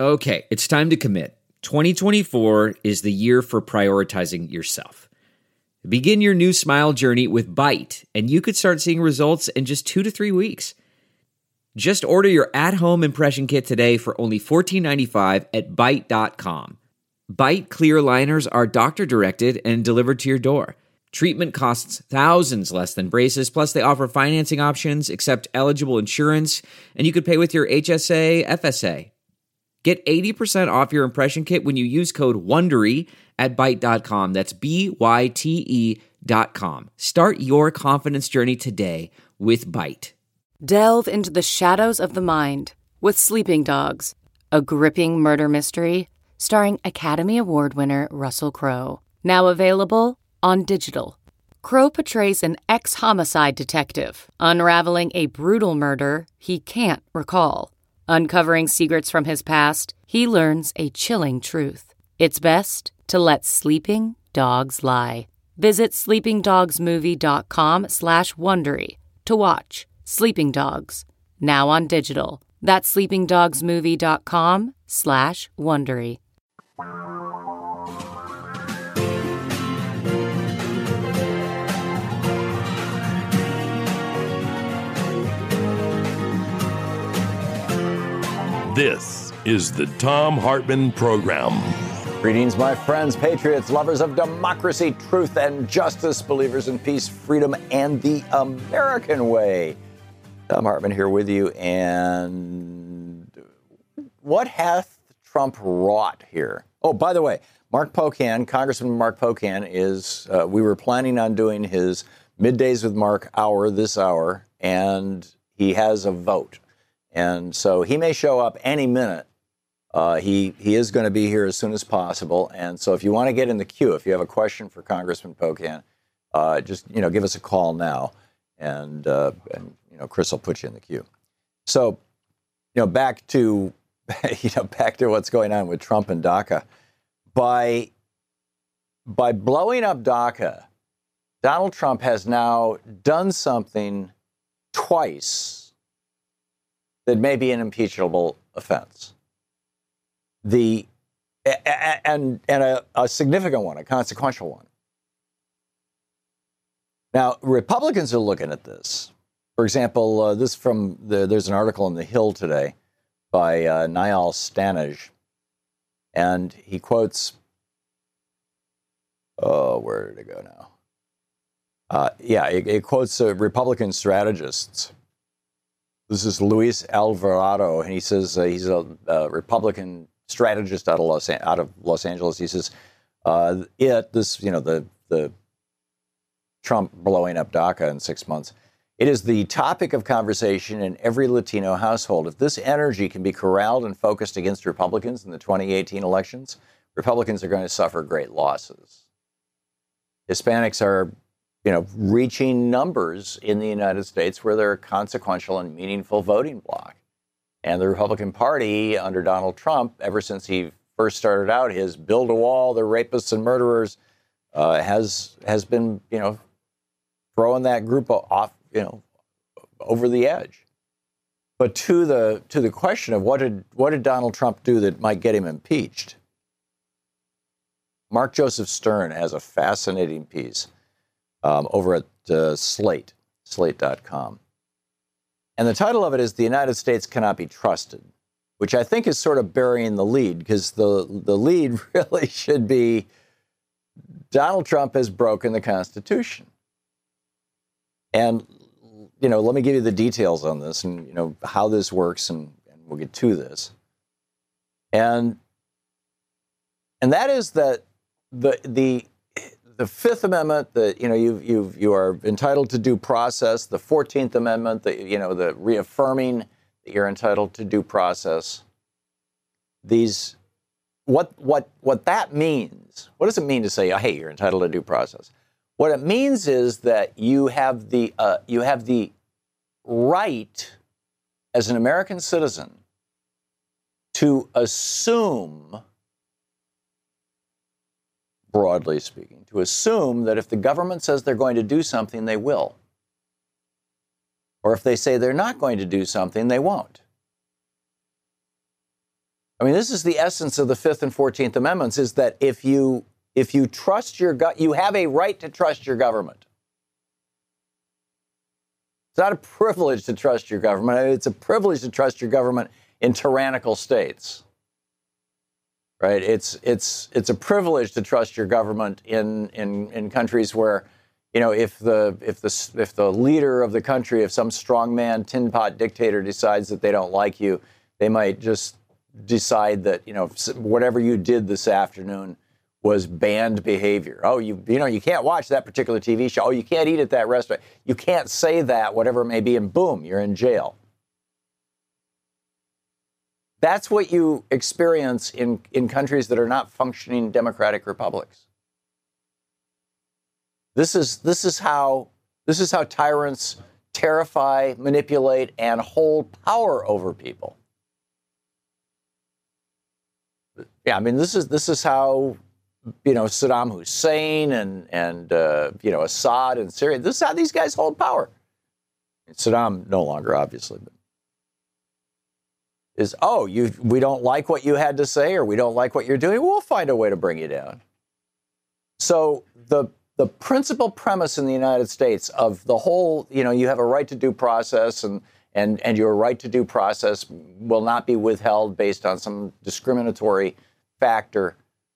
Okay, it's time to commit. 2024 is the year for prioritizing yourself. Begin your new smile journey with Byte, and you could start seeing results in just 2 to 3 weeks. Just order your at-home impression kit today for only $14.95 at Byte.com. Byte clear liners are doctor-directed and delivered to your door. Treatment costs thousands less than braces, plus they offer financing options, accept eligible insurance, and you could pay with your HSA, FSA. Get 80% off your impression kit when you use code WONDERY at Byte.com. That's BYTE.com. Start your confidence journey today with Byte. Delve into the shadows of the mind with Sleeping Dogs, a gripping murder mystery starring Academy Award winner Russell Crowe. Now available on digital. Crowe portrays an ex-homicide detective unraveling a brutal murder he can't recall. Uncovering secrets from his past, he learns a chilling truth. It's best to let sleeping dogs lie. Visit sleepingdogsmovie.com/Wondery to watch Sleeping Dogs, now on digital. That's sleepingdogsmovie.com/Wondery. This is the Thom Hartmann Program. Greetings, my friends, patriots, lovers of democracy, truth, and justice, believers in peace, freedom, and the American way. Thom Hartmann here with you. And what hath Trump wrought here? Oh, by the way, Mark Pocan, Congressman Mark Pocan, we were planning on doing his Middays with Mark hour this hour, and he has a vote. And so he may show up any minute. He is going to be here as soon as possible. And so if you want to get in the queue, if you have a question for Congressman Pocan, just give us a call now, and Chris will put you in the queue. So back to what's going on with Trump and DACA. By blowing up DACA, Donald Trump has now done something twice that may be an impeachable offense. And a significant one, a consequential one. Now, Republicans are looking at this. For example, there's an article in The Hill today by Niall Stanage, and he quotes, where did it go now? It quotes Republican strategists. This is Luis Alvarado, and he says he's a Republican strategist out of Los Angeles. He says the Trump blowing up DACA in 6 months. It is the topic of conversation in every Latino household. If this energy can be corralled and focused against Republicans in the 2018 elections, Republicans are going to suffer great losses. Hispanics are reaching numbers in the United States where they're a consequential and meaningful voting bloc. And the Republican Party under Donald Trump, ever since he first started out his build a wall, the rapists and murderers, has been, throwing that group off, over the edge. But to the question of what did Donald Trump do that might get him impeached? Mark Joseph Stern has a fascinating piece over at slate.com. And the title of it is The United States Cannot Be Trusted, which I think is sort of burying the lead, because the lead really should be Donald Trump has broken the Constitution. And, let me give you the details on this and, how this works, and we'll get to this. And that is that the Fifth Amendment, that you are entitled to due process. The 14th Amendment, the reaffirming that you're entitled to due process. What that means? What does it mean to say, hey, you're entitled to due process? What it means is that you have the right as an American citizen to assume, broadly speaking, to assume that if the government says they're going to do something, they will. Or if they say they're not going to do something, they won't. I mean, this is the essence of the 5th and 14th Amendments, is that if you trust your you have a right to trust your government. It's not a privilege to trust your government. It's a privilege to trust your government in tyrannical states. Right? It's a privilege to trust your government in countries where, if the leader of the country, if some strongman tin pot dictator decides that they don't like you, they might just decide that, whatever you did this afternoon was banned behavior. Oh, you can't watch that particular TV show. Oh, you can't eat at that restaurant. You can't say that, whatever it may be, and boom, you're in jail. That's what you experience in countries that are not functioning democratic republics. This is how tyrants terrify, manipulate, and hold power over people. Yeah, I mean, this is how, Saddam Hussein and Assad in Syria. This is how these guys hold power. Saddam no longer, obviously, but we don't like what you had to say, or we don't like what you're doing. We'll find a way to bring you down. So the principal premise in the United States of the whole, you have a right to due process, and your right to due process will not be withheld based on some discriminatory factor.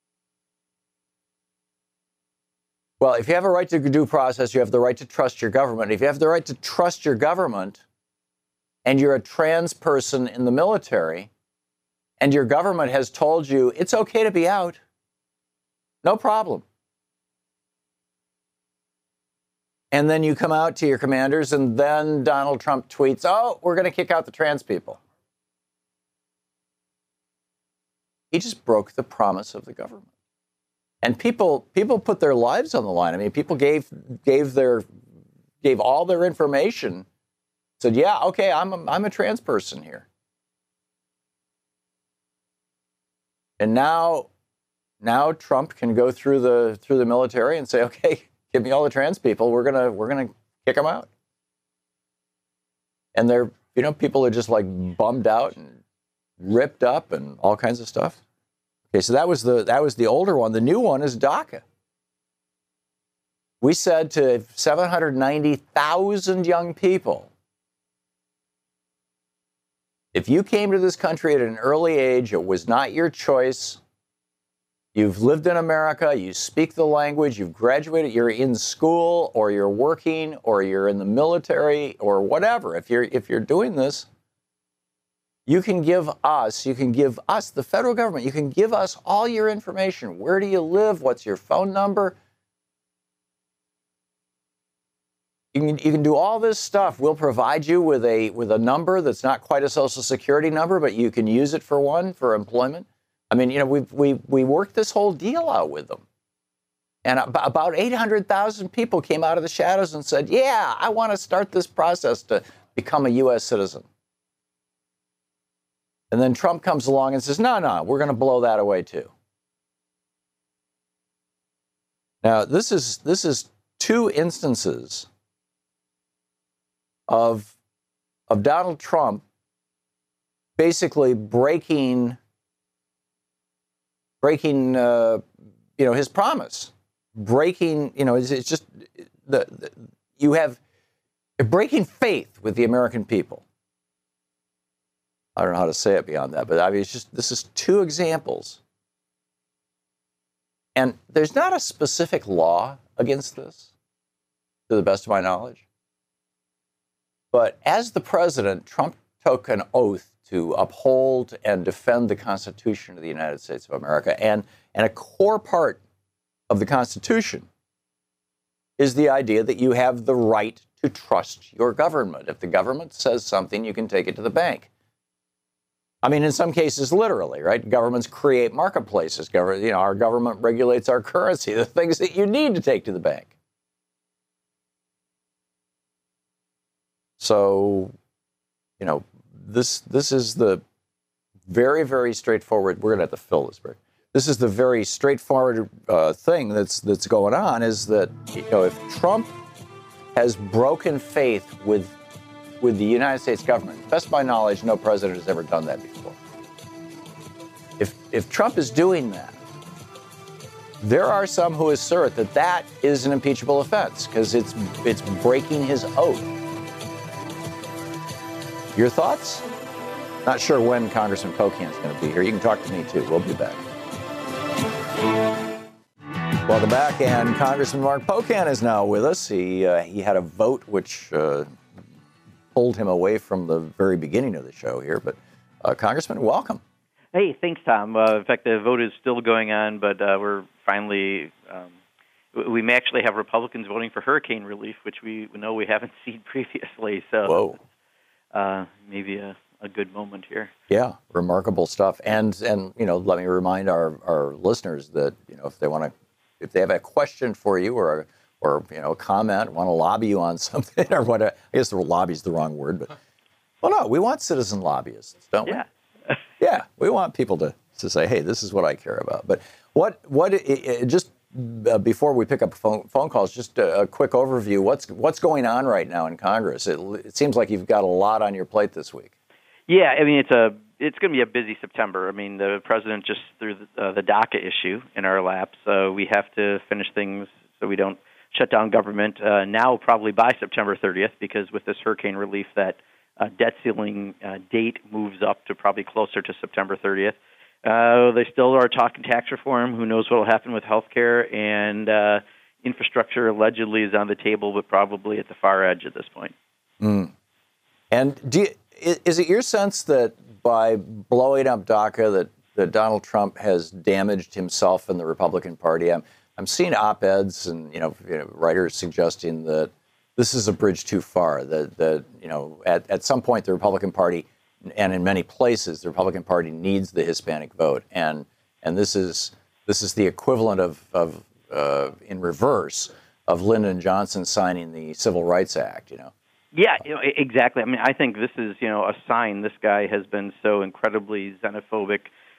Well, if you have a right to due process, you have the right to trust your government. If you have the right to trust your government, and you're a trans person in the military, and your government has told you it's okay to be out, no problem. And then you come out to your commanders, and then Donald Trump tweets, "Oh, we're going to kick out the trans people." He just broke the promise of the government. And people put their lives on the line. I mean, people gave all their information. Said, "Yeah, okay, I'm a trans person here." And now Trump can go through the military and say, "Okay, give me all the trans people. We're gonna kick them out." And they're, people are just like bummed out and ripped up and all kinds of stuff. Okay, so that was the older one. The new one is DACA. We said to 790,000 young people, if you came to this country at an early age, it was not your choice. You've lived in America, you speak the language, you've graduated, you're in school, or you're working, or you're in the military, or whatever. If you're doing this, you can give us, the federal government, you can give us all your information. Where do you live? What's your phone number? You can do all this stuff. We'll provide you with a number that's not quite a Social Security number, but you can use it for employment. I mean, we worked this whole deal out with them. And about 800,000 people came out of the shadows and said, "Yeah, I want to start this process to become a U.S. citizen." And then Trump comes along and says, no, we're going to blow that away too. Now, this is two instances of Donald Trump basically breaking his promise. It's just you have breaking faith with the American people. I don't know how to say it beyond that, but I mean, this is two examples. And there's not a specific law against this, to the best of my knowledge. But as the president, Trump took an oath to uphold and defend the Constitution of the United States of America. And a core part of the Constitution is the idea that you have the right to trust your government. If the government says something, you can take it to the bank. I mean, in some cases, literally, right? Governments create marketplaces. Our government regulates our currency, the things that you need to take to the bank. So, this is the very, very straightforward. We're going to have to fill this break. This is the very straightforward thing that's going on, is that if Trump has broken faith with the United States government, to the best of my knowledge, no president has ever done that before. If Trump is doing that, there are some who assert that that is an impeachable offense because it's breaking his oath. Your thoughts? Not sure when Congressman Pocan is going to be here. You can talk to me, too. We'll be back. Welcome back, and Congressman Mark Pocan is now with us. He had a vote which pulled him away from the very beginning of the show here. But, Congressman, welcome. Hey, thanks, Tom. In fact, the vote is still going on, but we're finally we may actually have Republicans voting for hurricane relief, which we know we haven't seen previously. So maybe a good moment here. Yeah, remarkable stuff. And let me remind our listeners that if they have a question for you or a comment, want to lobby you on something or whatever. I guess the lobby is the wrong word, but no, we want citizen lobbyists, don't we? Yeah. Yeah, we want people to say, hey, this is what I care about. But before we pick up phone calls, just a quick overview. What's going on right now in Congress? It seems like you've got a lot on your plate this week. Yeah, I mean, it's going to be a busy September. I mean, the president just threw the DACA issue in our lap, so we have to finish things so we don't shut down government now probably by September 30th, because with this hurricane relief, that debt ceiling date moves up to probably closer to September 30th. They still are talking tax reform. Who knows what will happen with health care, and infrastructure allegedly is on the table, but probably at the far edge at this point. Mm. And is it your sense that by blowing up DACA that Donald Trump has damaged himself and the Republican Party? I'm seeing op-eds and writers suggesting that this is a bridge too far. That at some point the Republican Party, and in many places the Republican Party, needs the Hispanic vote, and this is the equivalent of in reverse of Lyndon Johnson signing the Civil Rights Act. Yeah, exactly. I mean, I think this is, a sign. This guy has been so incredibly xenophobic,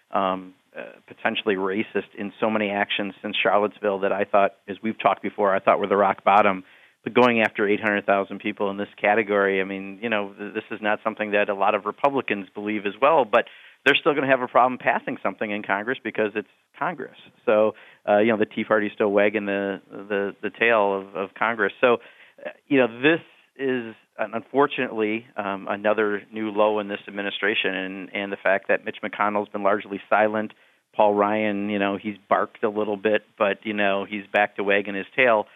potentially racist in so many actions since Charlottesville that I thought, as we've talked before, I thought were the rock bottom. But going after 800,000 people in this category, I mean, this is not something that a lot of Republicans believe as well, but they're still going to have a problem passing something in Congress because it's Congress. So, the Tea Party's still wagging the tail of Congress. So, this is unfortunately another new low in this administration, and the fact that Mitch McConnell's been largely silent. Paul Ryan, he's barked a little bit, but, he's back to wagging his tail.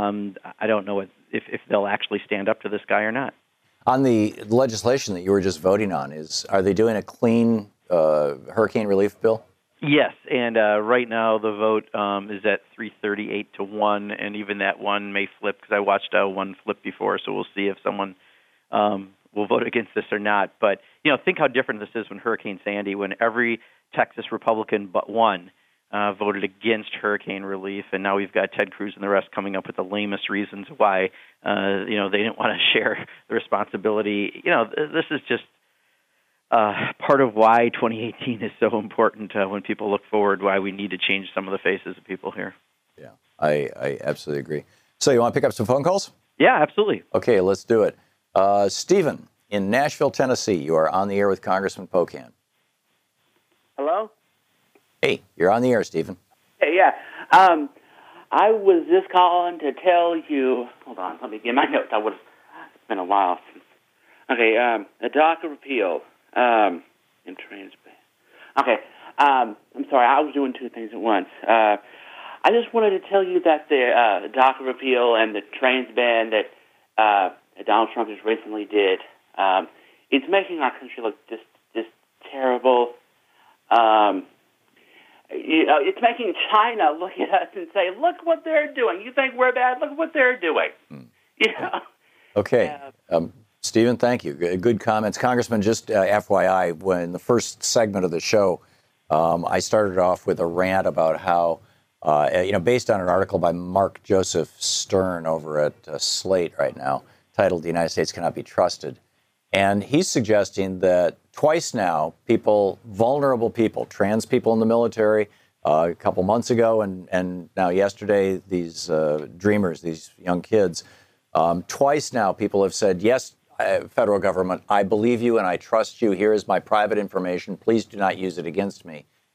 I don't know if they'll actually stand up to this guy or not. On the legislation that you were just voting on, are they doing a clean hurricane relief bill? Yes, and right now the vote is at 338 to 1, and even that one may flip because I watched one flip before, so we'll see if someone will vote against this or not. But, think how different this is when Hurricane Sandy, when every Texas Republican but one voted against hurricane relief, and now we've got Ted Cruz and the rest coming up with the lamest reasons why, they didn't want to share the responsibility. This is just part of why 2018 is so important when people look forward, why we need to change some of the faces of people here. Yeah, I absolutely agree. So you want to pick up some phone calls? Yeah, absolutely. Okay, let's do it. Stephen in Nashville, Tennessee, you are on the air with Congressman Pocan. Hello? Hey, you're on the air, Stephen. Hey, yeah. I was just calling to tell you, hold on, let me get my notes. It's been a while since. Okay, the DACA repeal. In trans ban. Okay, I'm sorry, I was doing two things at once. I just wanted to tell you that the DACA repeal and the trans ban that Donald Trump just recently did, it's making our country look just terrible. It's making China look at us and say, look what they're doing. You think we're bad? Look what they're doing. Okay. Stephen, thank you. Good comments. Congressman, just FYI, when the first segment of the show, I started off with a rant about how, based on an article by Mark Joseph Stern over at Slate right now, titled "The United States Cannot Be Trusted." And he's suggesting that twice now, vulnerable people, trans people in the military, a couple months ago, and now yesterday, these dreamers, these young kids, twice now people have said, yes, federal government, I believe you and I trust you. Here is my private information. Please do not use it against me.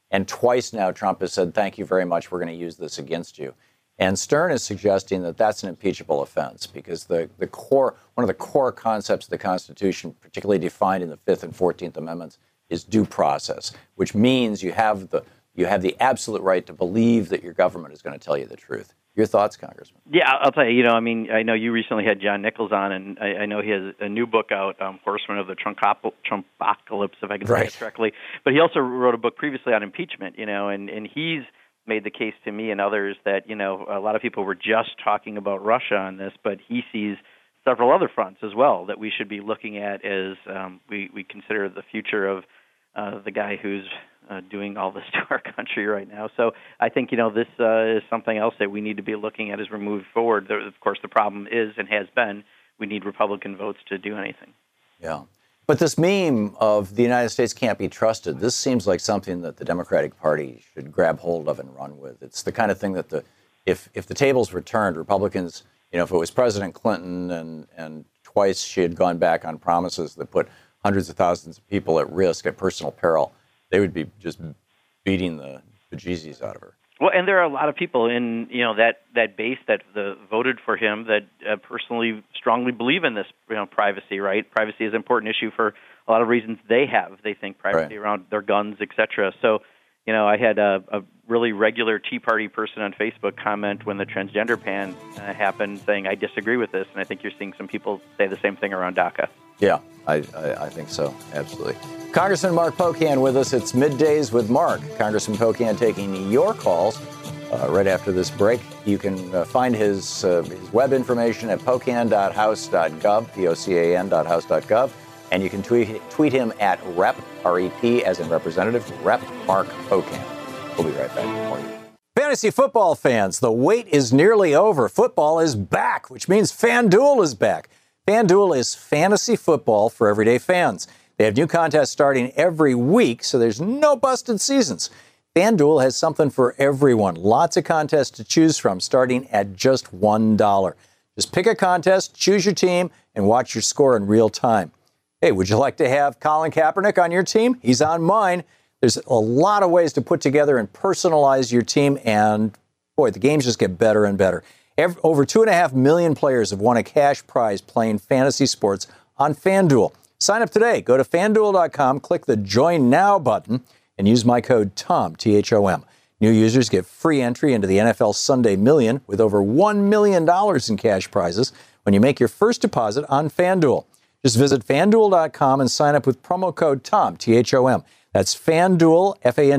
And twice now Trump has said, thank you very much, we're going to use this against you. And Stern is suggesting that that's an impeachable offense because one of the core concepts of the Constitution, particularly defined in the 5th and 14th Amendments, is due process, which means you have the absolute right to believe that your government is going to tell you the truth. Your thoughts, Congressman? Yeah, I'll tell you, I know you recently had John Nichols on, and I know he has a new book out, Horsemen of the Trumpocalypse, if I can say it correctly. But he also wrote a book previously on impeachment, and he's made the case to me and others that, a lot of people were just talking about Russia on this, but he sees several other fronts as well that we should be looking at as we consider the future of the guy who's doing all this to our country right now. So I think, this is something else that we need to be looking at as we move forward. Of course, the problem is and has been we need Republican votes to do anything. Yeah. But this meme of the United States can't be trusted, this seems like something that the Democratic Party should grab hold of and run with. It's the kind of thing that if the tables were turned, Republicans, if it was President Clinton and twice she had gone back on promises that put hundreds of thousands of people at risk, at personal peril, they would be just beating the bejesus out of her. Well, and there are a lot of people in that base that voted for him that personally strongly believe in this privacy. Right, privacy is an important issue for a lot of reasons. They think privacy around their guns, etc. So, I had a really regular Tea Party person on Facebook comment when the transgender ban happened, saying I disagree with this, and I think you're seeing some people say the same thing around DACA. Yeah, I think so. Absolutely. Congressman Mark Pocan with us. It's Middays with Mark. Congressman Pocan taking your calls right after this break. You can find his web information at pocan.house.gov, pocan.house.gov, and you can tweet him at Rep, R-E-P, as in representative, Rep Mark Pocan. We'll be right back for you. Fantasy football fans, the wait is nearly over. Football is back, which means FanDuel is back. FanDuel is fantasy football for everyday fans. They have new contests starting every week, so there's no busted seasons. FanDuel has something for everyone. Lots of contests to choose from, starting at just $1. Just pick a contest, choose your team, and watch your score in real time. Hey, would you like to have Colin Kaepernick on your team? He's on mine. There's a lot of ways to put together and personalize your team, and boy, the games just get better and better. Over 2.5 million players have won a cash prize playing fantasy sports on FanDuel. Sign up today. Go to FanDuel.com, click the Join Now button, and use my code TOM, T-H-O-M. New users get free entry into the NFL Sunday Million with over $1 million in cash prizes when you make your first deposit on FanDuel. Just visit FanDuel.com and sign up with promo code TOM, T-H-O-M. That's FanDuel,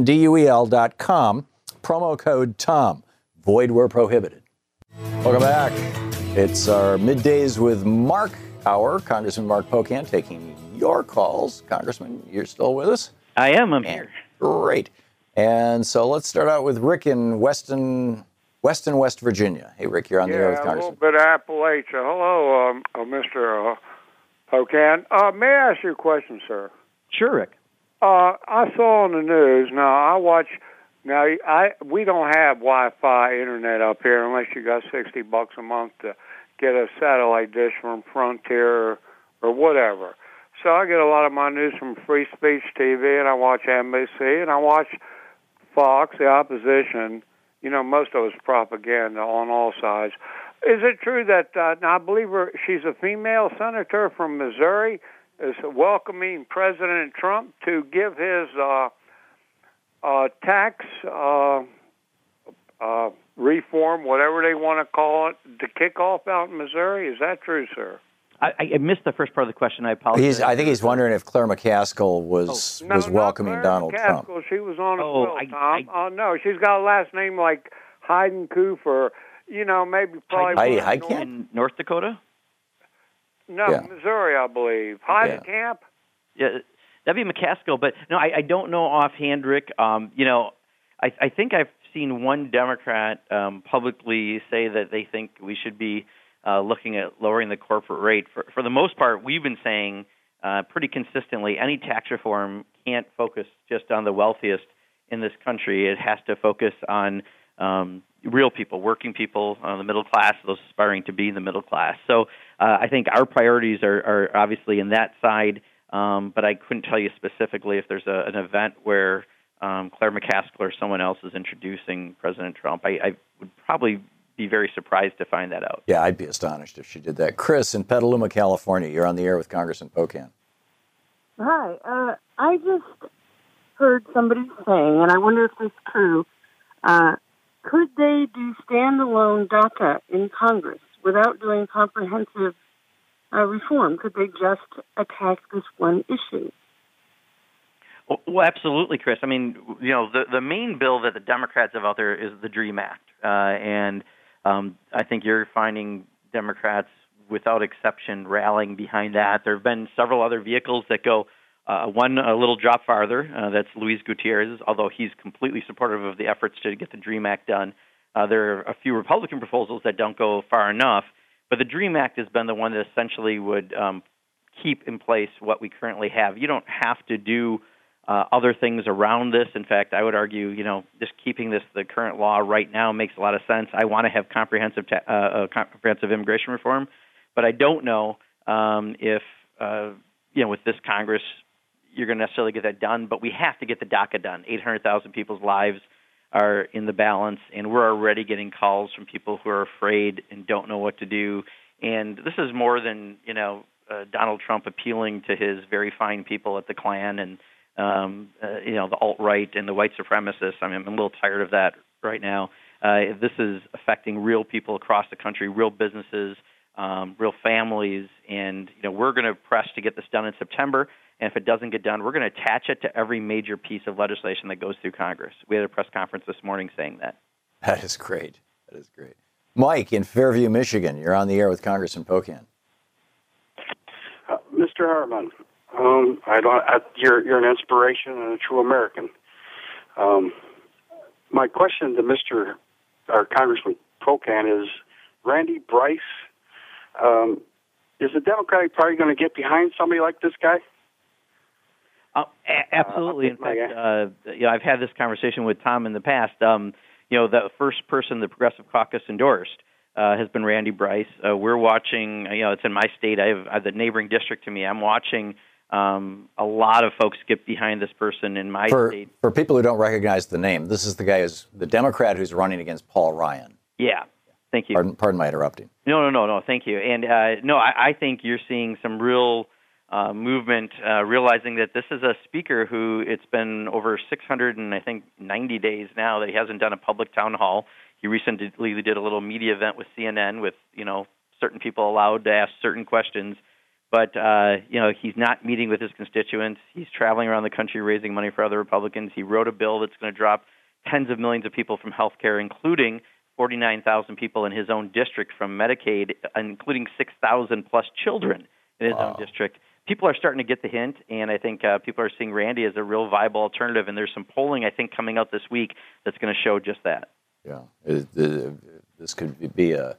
FanDuel.com, promo code TOM. Void where prohibited. Welcome back. It's our Middays with Mark hour. Congressman Mark Pocan taking your calls. Congressman, you're still with us? I am. I'm here. Great. And so let's start out with Rick in Weston, West Virginia. Hey, Rick, you're on the air with Congressman. A little bit of Appalachia. Hello, Mr. Pocan. May I ask you a question, sir? Sure, Rick. I saw on the news. We don't have Wi-Fi internet up here unless you got $60 a month to get a satellite dish from Frontier or whatever. So I get a lot of my news from Free Speech TV, and I watch NBC, and I watch Fox, the opposition. Most of it's propaganda on all sides. Is it true that, now I believe she's a female senator from Missouri, is welcoming President Trump to give his tax reform, whatever they want to call it, to kick off out in Missouri? Is that true, sir? I missed the first part of the question. I apologize. I think he's wondering if Claire McCaskill was welcoming Donald Trump. She was on Tom. No, she's got a last name like Heidenkuff or, maybe probably in North Dakota? No, yeah. Missouri, I believe. Heidenkamp? Yeah, that'd be McCaskill. But, no, I don't know offhand, Rick. I think I've seen one Democrat publicly say that they think we should be looking at lowering the corporate rate. For the most part, we've been saying pretty consistently any tax reform can't focus just on the wealthiest in this country. It has to focus on real people, working people, the middle class, those aspiring to be in the middle class. So I think our priorities are obviously in that side, but I couldn't tell you specifically if there's an event where Claire McCaskill or someone else is introducing President Trump. I would probably be very surprised to find that out. Yeah, I'd be astonished if she did that. Chris in Petaluma, California, you're on the air with Congressman Pocan. Hi. I just heard somebody saying, and I wonder if this is true, could they do standalone DACA in Congress without doing comprehensive reform? Could they just attack this one issue? Well, absolutely, Chris. I mean, the main bill that the Democrats have out there is the DREAM Act, and I think you're finding Democrats, without exception, rallying behind that. There have been several other vehicles that go one a little drop farther. That's Luis Gutierrez, although he's completely supportive of the efforts to get the DREAM Act done. There are a few Republican proposals that don't go far enough, but the DREAM Act has been the one that essentially would keep in place what we currently have. You don't have to do other things around this. In fact, I would argue, just keeping this the current law right now makes a lot of sense. I want to have comprehensive immigration reform, but I don't know if with this Congress you're going to necessarily get that done. But we have to get the DACA done. 800,000 people's lives are in the balance, and we're already getting calls from people who are afraid and don't know what to do. And this is more than Donald Trump appealing to his very fine people at the Klan and the alt-right and the white supremacists. I mean, I'm a little tired of that right now. This is affecting real people across the country, real businesses, real families, and we're going to press to get this done in September. And if it doesn't get done, we're going to attach it to every major piece of legislation that goes through Congress. We had a press conference this morning saying that. That is great. Mike in Fairview, Michigan, you're on the air with Congressman Pocan. Mr. Hartman, you're an inspiration and a true American. My question to Congressman Pocan is, Randy Bryce, is the Democratic Party going to get behind somebody like this guy? Absolutely. In fact, I've had this conversation with Tom in the past. The first person the Progressive Caucus endorsed has been Randy Bryce. We're watching, it's in my state. I have the neighboring district to me. I'm watching a lot of folks get behind this person in my state. For people who don't recognize the name, this is the Democrat who's running against Paul Ryan. Yeah. Thank you. Pardon my interrupting. No. Thank you. And I think you're seeing some real movement, realizing that this is a speaker who it's been over 690 days now that he hasn't done a public town hall. He recently did a little media event with CNN with certain people allowed to ask certain questions, but he's not meeting with his constituents. He's traveling around the country raising money for other Republicans. He wrote a bill that's going to drop tens of millions of people from health care, including 49,000 people in his own district from Medicaid, including 6,000 plus children in his own district. People are starting to get the hint, and I think people are seeing Randy as a real viable alternative, and there's some polling, I think, coming out this week that's going to show just that. Yeah, this could be a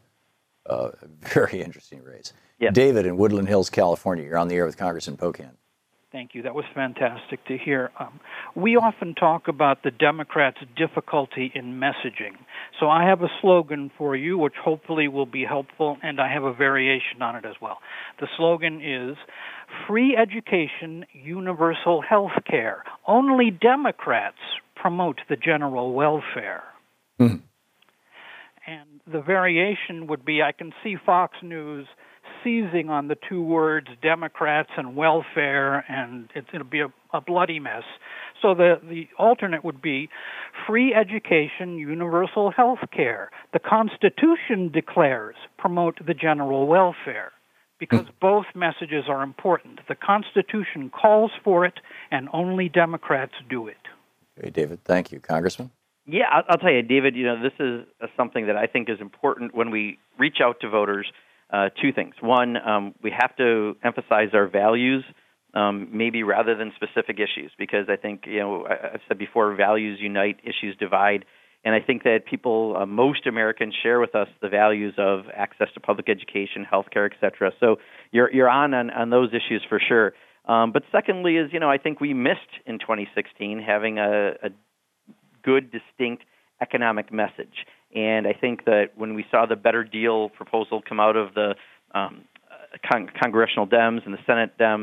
very interesting race. Yeah. David in Woodland Hills, California, you're on the air with Congressman Pocan. Thank you. That was fantastic to hear. We often talk about the Democrats' difficulty in messaging. So I have a slogan for you, which hopefully will be helpful, and I have a variation on it as well. The slogan is, free education, universal health care. Only Democrats promote the general welfare. Mm-hmm. And the variation would be, I can see Fox News seizing on the two words Democrats and welfare, and it'll be a bloody mess. So the alternate would be free education, universal health care. The Constitution declares promote the general welfare, because both messages are important. The Constitution calls for it, and only Democrats do it. Okay, David, thank you. Congressman? Yeah, I'll tell you, David, this is something that I think is important when we reach out to voters. Two things. One, we have to emphasize our values, maybe rather than specific issues, because I think, I've said before, values unite, issues divide. And I think that people, most Americans, share with us the values of access to public education, healthcare, et cetera. So you're on those issues for sure. But secondly is, I think we missed in 2016 having a good, distinct economic message. And I think that when we saw the Better Deal proposal come out of the congressional Dems and the Senate Dems,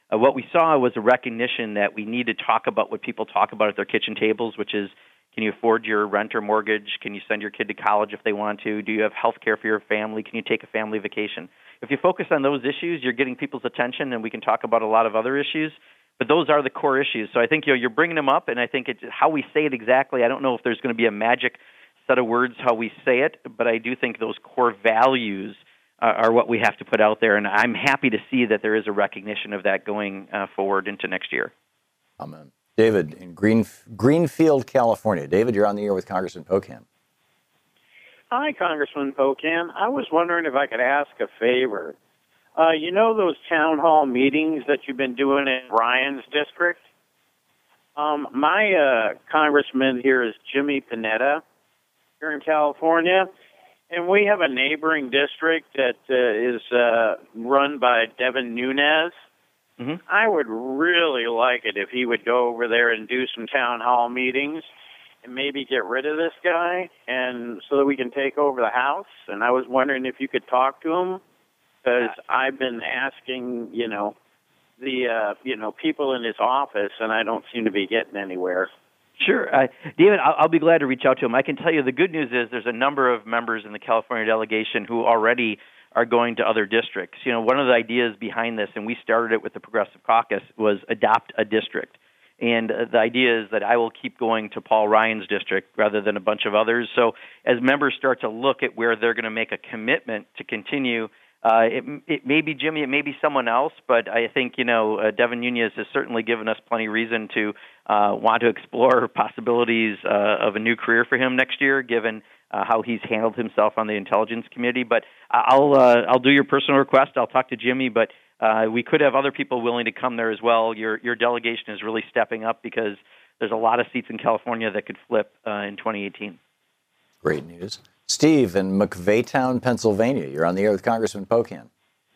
What we saw was a recognition that we need to talk about what people talk about at their kitchen tables, which is, can you afford your rent or mortgage? Can you send your kid to college if they want to? Do you have health care for your family? Can you take a family vacation? If you focus on those issues, you're getting people's attention, and we can talk about a lot of other issues. But those are the core issues. So I think you're bringing them up, and I think it's how we say it exactly. I don't know if there's going to be a magic set of words how we say it, but I do think those core values are what we have to put out there, and I'm happy to see that there is a recognition of that going forward into next year. Amen. David in Greenfield, California. David, you're on the air with Congressman Pocan. Hi, Congressman Pocan. I was wondering if I could ask a favor. You know those town hall meetings that you've been doing in Ryan's district? My congressman here is Jimmy Panetta here in California, and we have a neighboring district that is run by Devin Nunes. Mm-hmm. I would really like it if he would go over there and do some town hall meetings and maybe get rid of this guy, and so that we can take over the House. And I was wondering if you could talk to him, because I've been asking, the people in his office, and I don't seem to be getting anywhere. Sure. David, I'll be glad to reach out to him. I can tell you the good news is there's a number of members in the California delegation who already are going to other districts. One of the ideas behind this, and we started it with the Progressive Caucus, was adopt a district. And the idea is that I will keep going to Paul Ryan's district rather than a bunch of others. So as members start to look at where they're going to make a commitment to continue, it may be Jimmy, it may be someone else, but I think, Devin Nunes has certainly given us plenty of reason to want to explore possibilities of a new career for him next year, given how he's handled himself on the Intelligence Committee. But I'll do your personal request. I'll talk to Jimmy, but we could have other people willing to come there as well. Your delegation is really stepping up because there's a lot of seats in California that could flip in 2018. Great news. Steve in McVeytown, Pennsylvania. You're on the air with Congressman Pocan.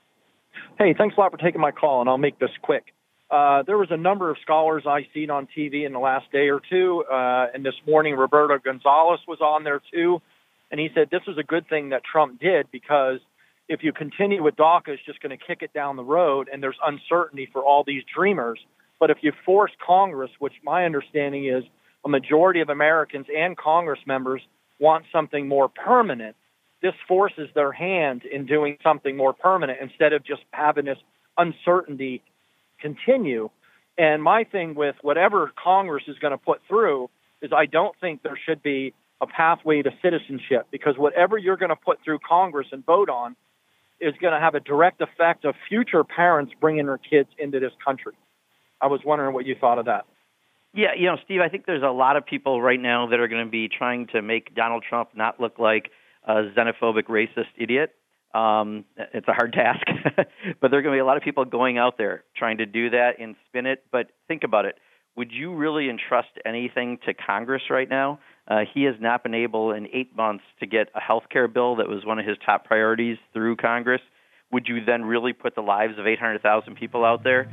Hey, thanks a lot for taking my call, and I'll make this quick. There was a number of scholars I seen on TV in the last day or two, and this morning Roberto Gonzalez was on there too, and he said this is a good thing that Trump did, because if you continue with DACA, it's just going to kick it down the road, and there's uncertainty for all these dreamers. But if you force Congress, which my understanding is a majority of Americans and Congress members want something more permanent, this forces their hand in doing something more permanent instead of just having this uncertainty continue. And my thing with whatever Congress is going to put through is I don't think there should be a pathway to citizenship, because whatever you're going to put through Congress and vote on is going to have a direct effect of future parents bringing their kids into this country. I was wondering what you thought of that. Yeah, Steve, I think there's a lot of people right now that are going to be trying to make Donald Trump not look like a xenophobic, racist idiot. It's a hard task, but there are going to be a lot of people going out there trying to do that and spin it. But think about it. Would you really entrust anything to Congress right now? He has not been able in 8 months to get a health care bill that was one of his top priorities through Congress. Would you then really put the lives of 800,000 people out there?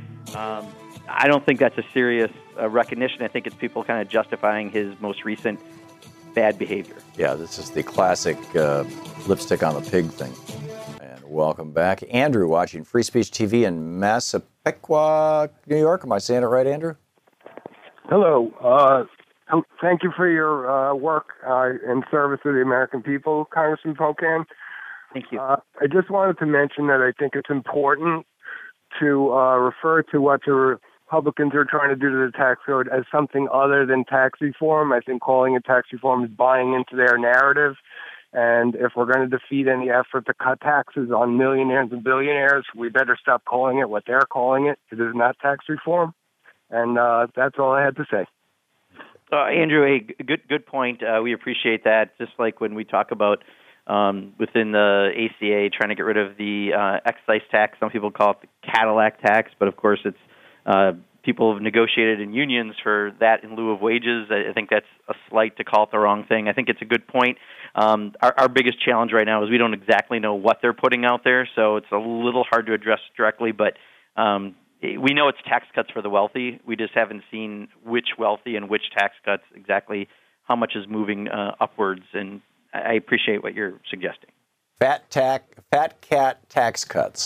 I don't think that's a serious recognition. I think it's people kind of justifying his most recent bad behavior. Yeah, this is the classic lipstick on the pig thing. And welcome back. Andrew watching Free Speech TV in Massapequa, New York. Am I saying it right, Andrew? Hello. Thank you for your work in service of the American people, Congressman Pocan. Thank you. I just wanted to mention that I think it's important to refer to what the Republicans are trying to do to the tax code as something other than tax reform. I think calling it tax reform is buying into their narrative. And if we're going to defeat any effort to cut taxes on millionaires and billionaires, we better stop calling it what they're calling it. It is not tax reform. And that's all I had to say. Andrew, a good point. We appreciate that. Just like when we talk about within the ACA trying to get rid of the excise tax. Some people call it the Cadillac tax, but of course it's people have negotiated in unions for that in lieu of wages. I think that's a slight to call it the wrong thing. I think it's a good point. Our biggest challenge right now is we don't exactly know what they're putting out there, so it's a little hard to address directly, but we know it's tax cuts for the wealthy. We just haven't seen which wealthy and which tax cuts, exactly how much is moving upwards, and I appreciate what you're suggesting. Fat cat tax cuts.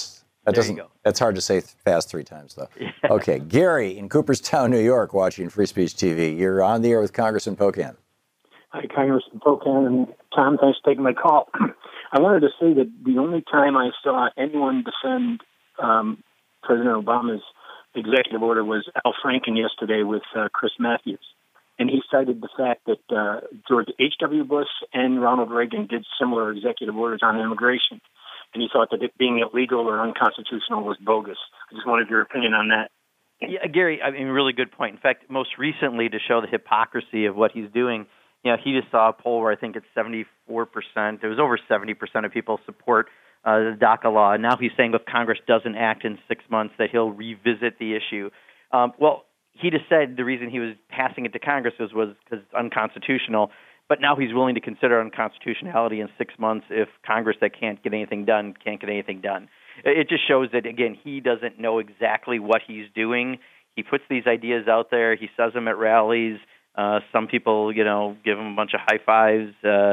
That's hard to say fast 3 times, though. Yeah. Okay, Gary in Cooperstown, New York, watching Free Speech TV. You're on the air with Congressman Pocan. Hi, Congressman Pocan, and Tom, thanks for taking my call. I wanted to say that the only time I saw anyone defend President Obama's executive order was Al Franken yesterday with Chris Matthews. And he cited the fact that George H.W. Bush and Ronald Reagan did similar executive orders on immigration. And he thought that it being illegal or unconstitutional was bogus. I just wanted your opinion on that. Yeah, Gary, I mean, really good point. In fact, most recently, to show the hypocrisy of what he's doing, he just saw a poll where I think it's 74%. It was over 70% of people support the DACA law. And now he's saying if Congress doesn't act in 6 months, that he'll revisit the issue. Well, he just said the reason he was passing it to Congress was because it's unconstitutional. But now he's willing to consider unconstitutionality in 6 months if Congress that can't get anything done can't get anything done. It just shows that, again, he doesn't know exactly what he's doing. He puts these ideas out there. He says them at rallies. Some people, give him a bunch of high fives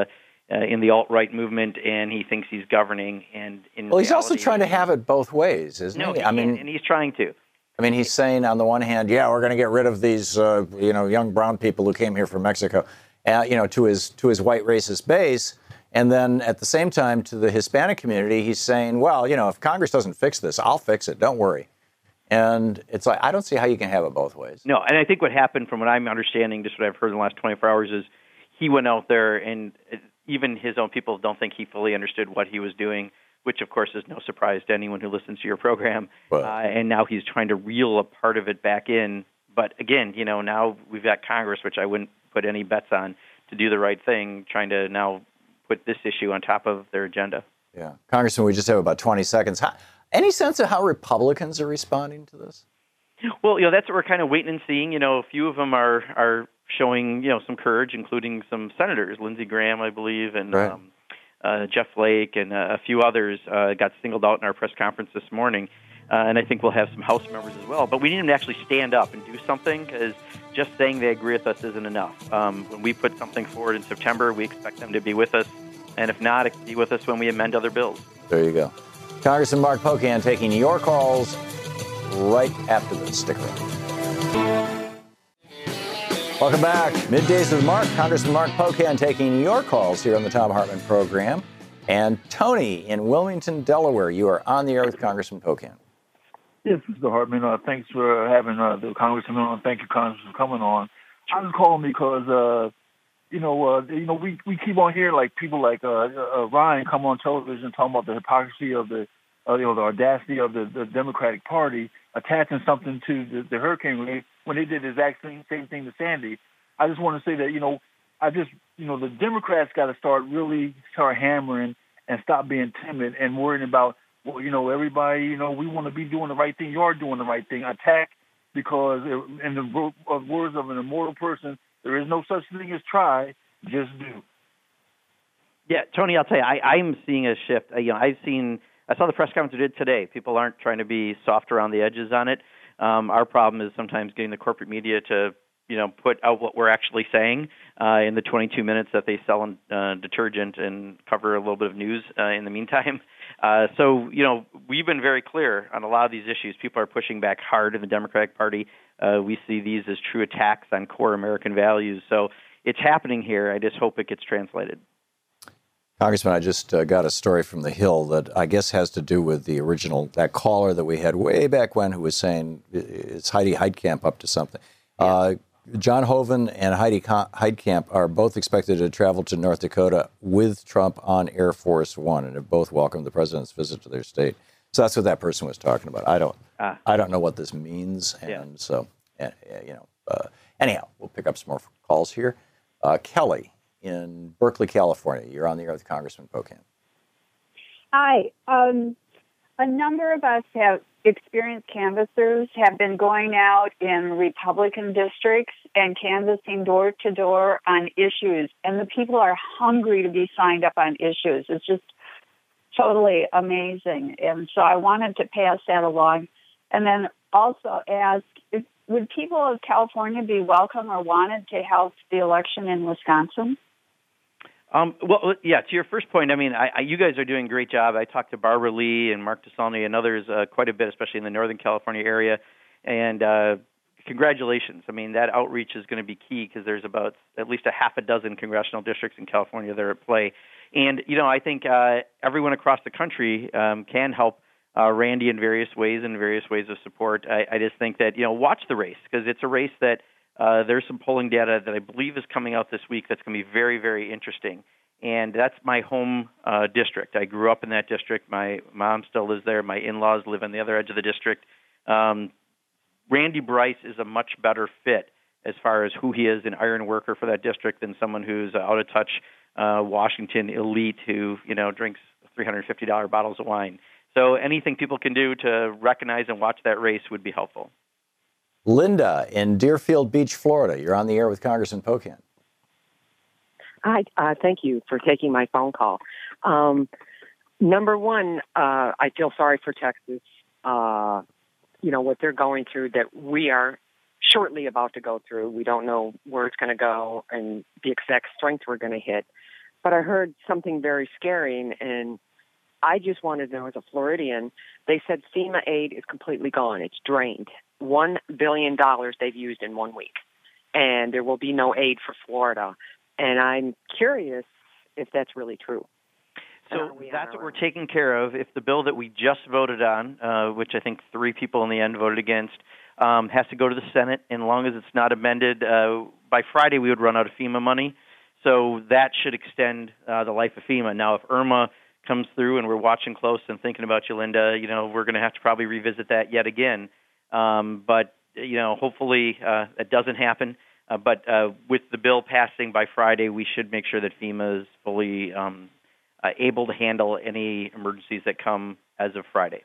in the alt-right movement, and he thinks he's governing. And he's also trying to have it both ways, isn't he? And he's trying to. I mean, he's saying on the one hand, we're going to get rid of these, young brown people who came here from Mexico, to his white racist base. And then at the same time, to the Hispanic community, he's saying, well, if Congress doesn't fix this, I'll fix it. Don't worry. And it's like, I don't see how you can have it both ways. No, and I think what happened, from what I'm understanding, just what I've heard in the last 24 hours, is he went out there, and even his own people don't think he fully understood what he was doing, which, of course, is no surprise to anyone who listens to your program. And now he's trying to reel a part of it back in. But again, now we've got Congress, which I wouldn't put any bets on, to do the right thing, trying to now put this issue on top of their agenda. Yeah. Congressman, we just have about 20 seconds. Any sense of how Republicans are responding to this? Well, that's what we're kind of waiting and seeing. A few of them are showing, some courage, including some senators, Lindsey Graham, I believe, and right. Jeff Flake, and a few others got singled out in our press conference this morning. And I think we'll have some House members as well. But we need them to actually stand up and do something, because just saying they agree with us isn't enough. When we put something forward in September, we expect them to be with us. And if not, be with us when we amend other bills. There you go. Congressman Mark Pocan taking your calls right after this. Stick around. Welcome back. Middays with Mark. Congressman Mark Pocan taking your calls here on the Thom Hartmann program. And Tony in Wilmington, Delaware, you are on the air with Congressman Pocan. Yes, Mr. Hartman. Thanks for having the Congressman on. Thank you, Congressman, for coming on. I was calling because, we keep on hearing like people like Ryan come on television talking about the hypocrisy of the audacity of the Democratic Party attaching something to the hurricane relief when they did the exact same thing to Sandy. I just want to say that, the Democrats got to start hammering and stop being timid and worrying about, everybody, we want to be doing the right thing. You are doing the right thing. Attack, because in the words of an immortal person, there is no such thing as try, just do. Yeah, Tony, I'll tell you, I'm seeing a shift. I saw the press conference we did today. People aren't trying to be soft around the edges on it. Our problem is sometimes getting the corporate media to, put out what we're actually saying in the 22 minutes that they sell detergent and cover a little bit of news in the meantime. So, we've been very clear on a lot of these issues. People are pushing back hard in the Democratic Party. We see these as true attacks on core American values. So it's happening here. I just hope it gets translated. Congressman, I just got a story from The Hill that I guess has to do with that caller that we had way back when, who was saying it's Heidi Heitkamp up to something. Yeah. John Hoeven and Heidi Heitkamp are both expected to travel to North Dakota with Trump on Air Force One, and have both welcomed the president's visit to their state. So that's what that person was talking about. I don't know what this means, and so anyhow, we'll pick up some more calls here. Kelly in Berkeley, California, you're on the air with Congressman Pocan. Hi. A number of us experienced canvassers have been going out in Republican districts and canvassing door to door on issues, and the people are hungry to be signed up on issues. It's just totally amazing. And so I wanted to pass that along, and then also ask, would people of California be welcome or wanted to help the election in Wisconsin? Well, yeah, to your first point, I mean, you guys are doing a great job. I talked to Barbara Lee and Mark DeSaulnier and others quite a bit, especially in the Northern California area. And congratulations. I mean, that outreach is going to be key because there's about at least a half a dozen congressional districts in California that are at play. And, I think everyone across the country can help Randy in various ways and various ways of support. I just think that, watch the race because it's a race that there's some polling data that I believe is coming out this week that's going to be very, very interesting. And that's my home district. I grew up in that district. My mom still lives there. My in-laws live on the other edge of the district. Randy Bryce is a much better fit as far as who he is, an iron worker for that district, than someone who's out of touch Washington elite who, drinks $350 bottles of wine. So anything people can do to recognize and watch that race would be helpful. Linda in Deerfield Beach, Florida. You're on the air with Congressman Pocan. Hi, thank you for taking my phone call. Number one, I feel sorry for Texas. What they're going through that we are shortly about to go through. We don't know where it's going to go and the exact strength we're going to hit. But I heard something very scary, and I just wanted to know, as a Floridian, they said FEMA aid is completely gone. It's drained. $1 billion they've used in 1 week, and there will be no aid for Florida. And I'm curious if that's really true. So that's what we're taking care of. If the bill that we just voted on, which I think 3 people in the end voted against, has to go to the Senate, and as long as it's not amended, by Friday we would run out of FEMA money. So that should extend the life of FEMA. Now, if Irma comes through and we're watching close and thinking about you, Linda, we're going to have to probably revisit that yet again. But hopefully that doesn't happen. But with the bill passing by Friday, we should make sure that FEMA is fully able to handle any emergencies that come as of Friday.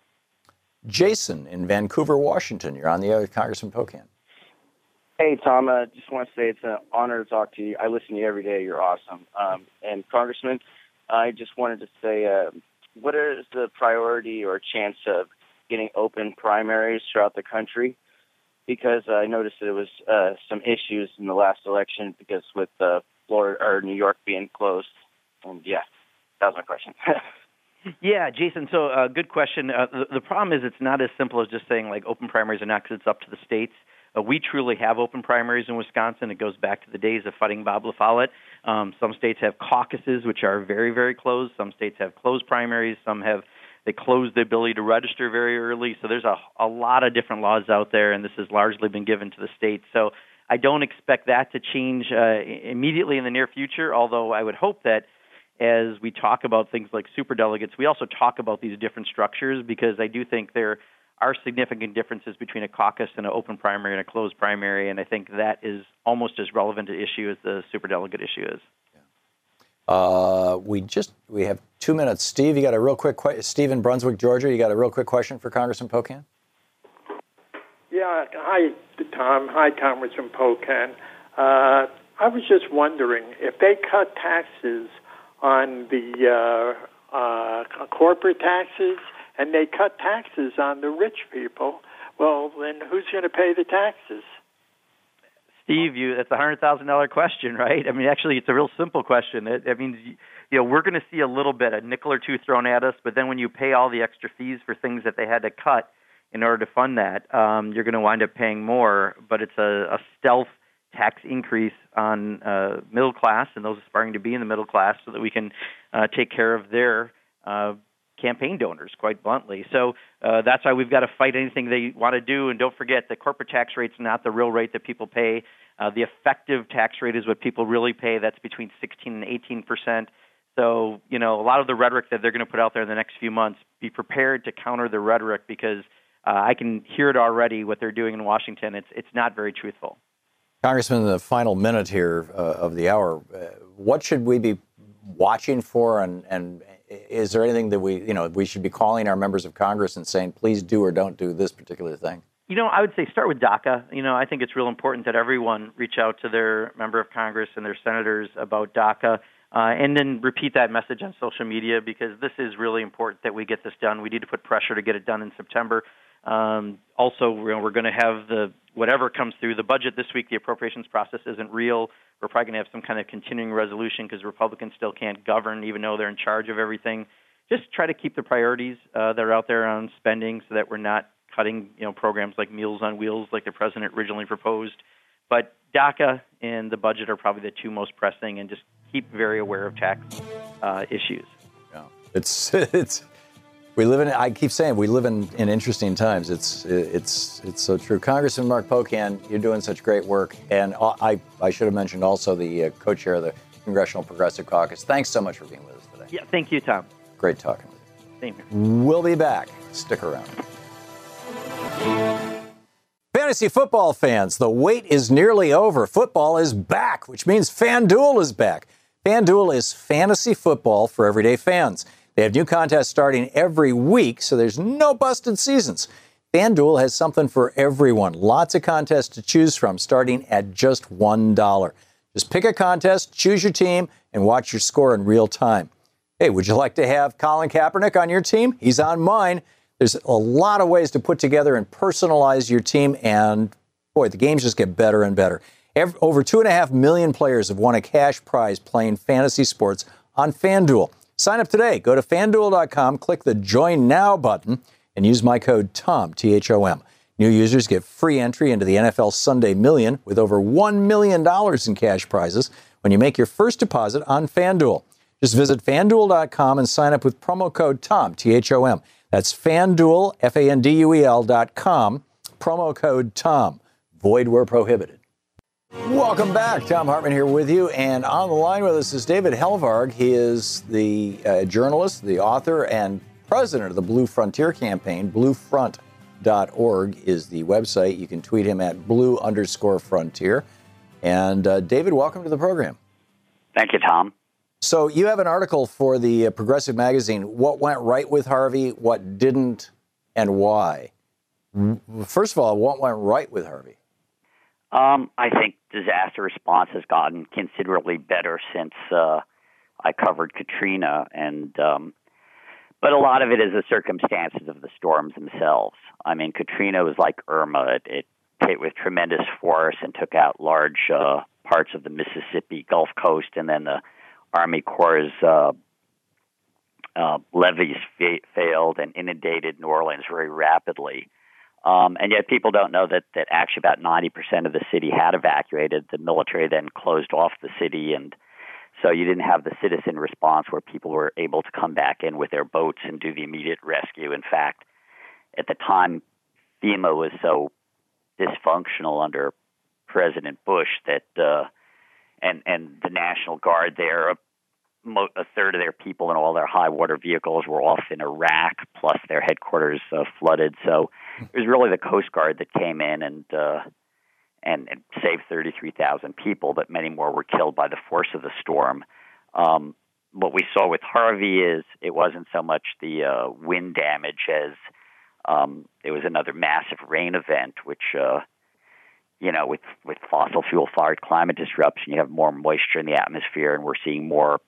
Jason in Vancouver, Washington. You're on the air with Congressman Pocan. Hey, Tom, I just want to say it's an honor to talk to you. I listen to you every day. You're awesome. And Congressman, I just wanted to say, what is the priority or chance of getting open primaries throughout the country? Because I noticed that there was some issues in the last election because with Florida or New York being closed. And yeah, that was my question. Yeah, Jason, so good question. The problem is it's not as simple as just saying like open primaries or not because it's up to the states. We truly have open primaries in Wisconsin. It goes back to the days of fighting Bob La Follette. Some states have caucuses, which are very, very closed. Some states have closed primaries. Some have they close the ability to register very early. So there's a lot of different laws out there, and this has largely been given to the states. So I don't expect that to change immediately in the near future, although I would hope that as we talk about things like superdelegates, we also talk about these different structures because I do think there are significant differences between a caucus and an open primary and a closed primary, and I think that is almost as relevant an issue as the superdelegate issue is. We have 2 minutes. Steve, you got a real quick Steve in Brunswick, Georgia. You got a real quick question for Congressman Pocan? Yeah. Hi, Tom. Hi, Congressman Pocan. I was just wondering if they cut taxes on the corporate taxes and they cut taxes on the rich people, well, then who's going to pay the taxes? Steve, that's a $100,000 question, right? I mean, actually, it's a real simple question. It means, we're going to see a little bit, a nickel or two thrown at us, but then when you pay all the extra fees for things that they had to cut in order to fund that, you're going to wind up paying more, but it's a stealth tax increase on middle class and those aspiring to be in the middle class so that we can take care of their campaign donors, quite bluntly. So that's why we've got to fight anything they want to do. And don't forget, the corporate tax rate's not the real rate that people pay. The effective tax rate is what people really pay. That's between 16 and 18%. So, a lot of the rhetoric that they're going to put out there in the next few months, be prepared to counter the rhetoric because I can hear it already, what they're doing in Washington. It's not very truthful. Congressman, in the final minute here of the hour, what should we be watching for, and is there anything that we should be calling our members of Congress and saying, please do or don't do this particular thing? I would say start with DACA. I think it's real important that everyone reach out to their member of Congress and their senators about DACA. And then repeat that message on social media, because this is really important that we get this done. We need to put pressure to get it done in September. Also, we're going to have whatever comes through the budget this week. The appropriations process isn't real. We're probably going to have some kind of continuing resolution because Republicans still can't govern, even though they're in charge of everything. Just try to keep the priorities that are out there on spending, so that we're not cutting, programs like Meals on Wheels, like the president originally proposed. But DACA and the budget are probably the two most pressing, and just keep very aware of tax issues. Yeah. It's. We live in. I keep saying we live in interesting times. It's so true. Congressman Mark Pocan, you're doing such great work, and I should have mentioned also the co-chair of the Congressional Progressive Caucus. Thanks so much for being with us today. Yeah, thank you, Tom. Great talking with you. Same here. We'll be back. Stick around. Fantasy football fans, the wait is nearly over. Football is back, which means FanDuel is back. FanDuel is fantasy football for everyday fans. They have new contests starting every week, so there's no busted seasons. FanDuel has something for everyone. Lots of contests to choose from, starting at just $1. Just pick a contest, choose your team, and watch your score in real time. Hey, would you like to have Colin Kaepernick on your team? He's on mine. There's a lot of ways to put together and personalize your team, and boy, the games just get better and better. Over 2.5 million players have won a cash prize playing fantasy sports on FanDuel. Sign up today. Go to FanDuel.com, click the Join Now button, and use my code TOM, T-H-O-M. New users get free entry into the NFL Sunday Million with over $1 million in cash prizes when you make your first deposit on FanDuel. Just visit FanDuel.com and sign up with promo code TOM, T-H-O-M. That's FanDuel, FanDuel.com, promo code TOM. Void where prohibited. Welcome back. Thom Hartmann here with you. And on the line with us is David Helvarg. He is the journalist, the author, and president of the Blue Frontier campaign. Bluefront.org is the website. You can tweet him at blue_frontier. And David, welcome to the program. Thank you, Tom. So you have an article for the Progressive Magazine. What went right with Harvey, what didn't, and why? First of all, what went right with Harvey? I think disaster response has gotten considerably better since I covered Katrina, but a lot of it is the circumstances of the storms themselves. I mean, Katrina was like Irma. It hit with tremendous force and took out large parts of the Mississippi Gulf Coast, and then the Army Corps' levees failed and inundated New Orleans very rapidly. And yet people don't know that actually about 90% of the city had evacuated. The military then closed off the city, and so you didn't have the citizen response where people were able to come back in with their boats and do the immediate rescue. In fact, at the time, FEMA was so dysfunctional under President Bush that and the National Guard there, a third of their people and all their high water vehicles were off in Iraq, plus their headquarters flooded. So it was really the Coast Guard that came in and saved 33,000 people, but many more were killed by the force of the storm. What we saw with Harvey is it wasn't so much the wind damage as it was another massive rain event, which with fossil fuel fired climate disruption, you have more moisture in the atmosphere, and we're seeing more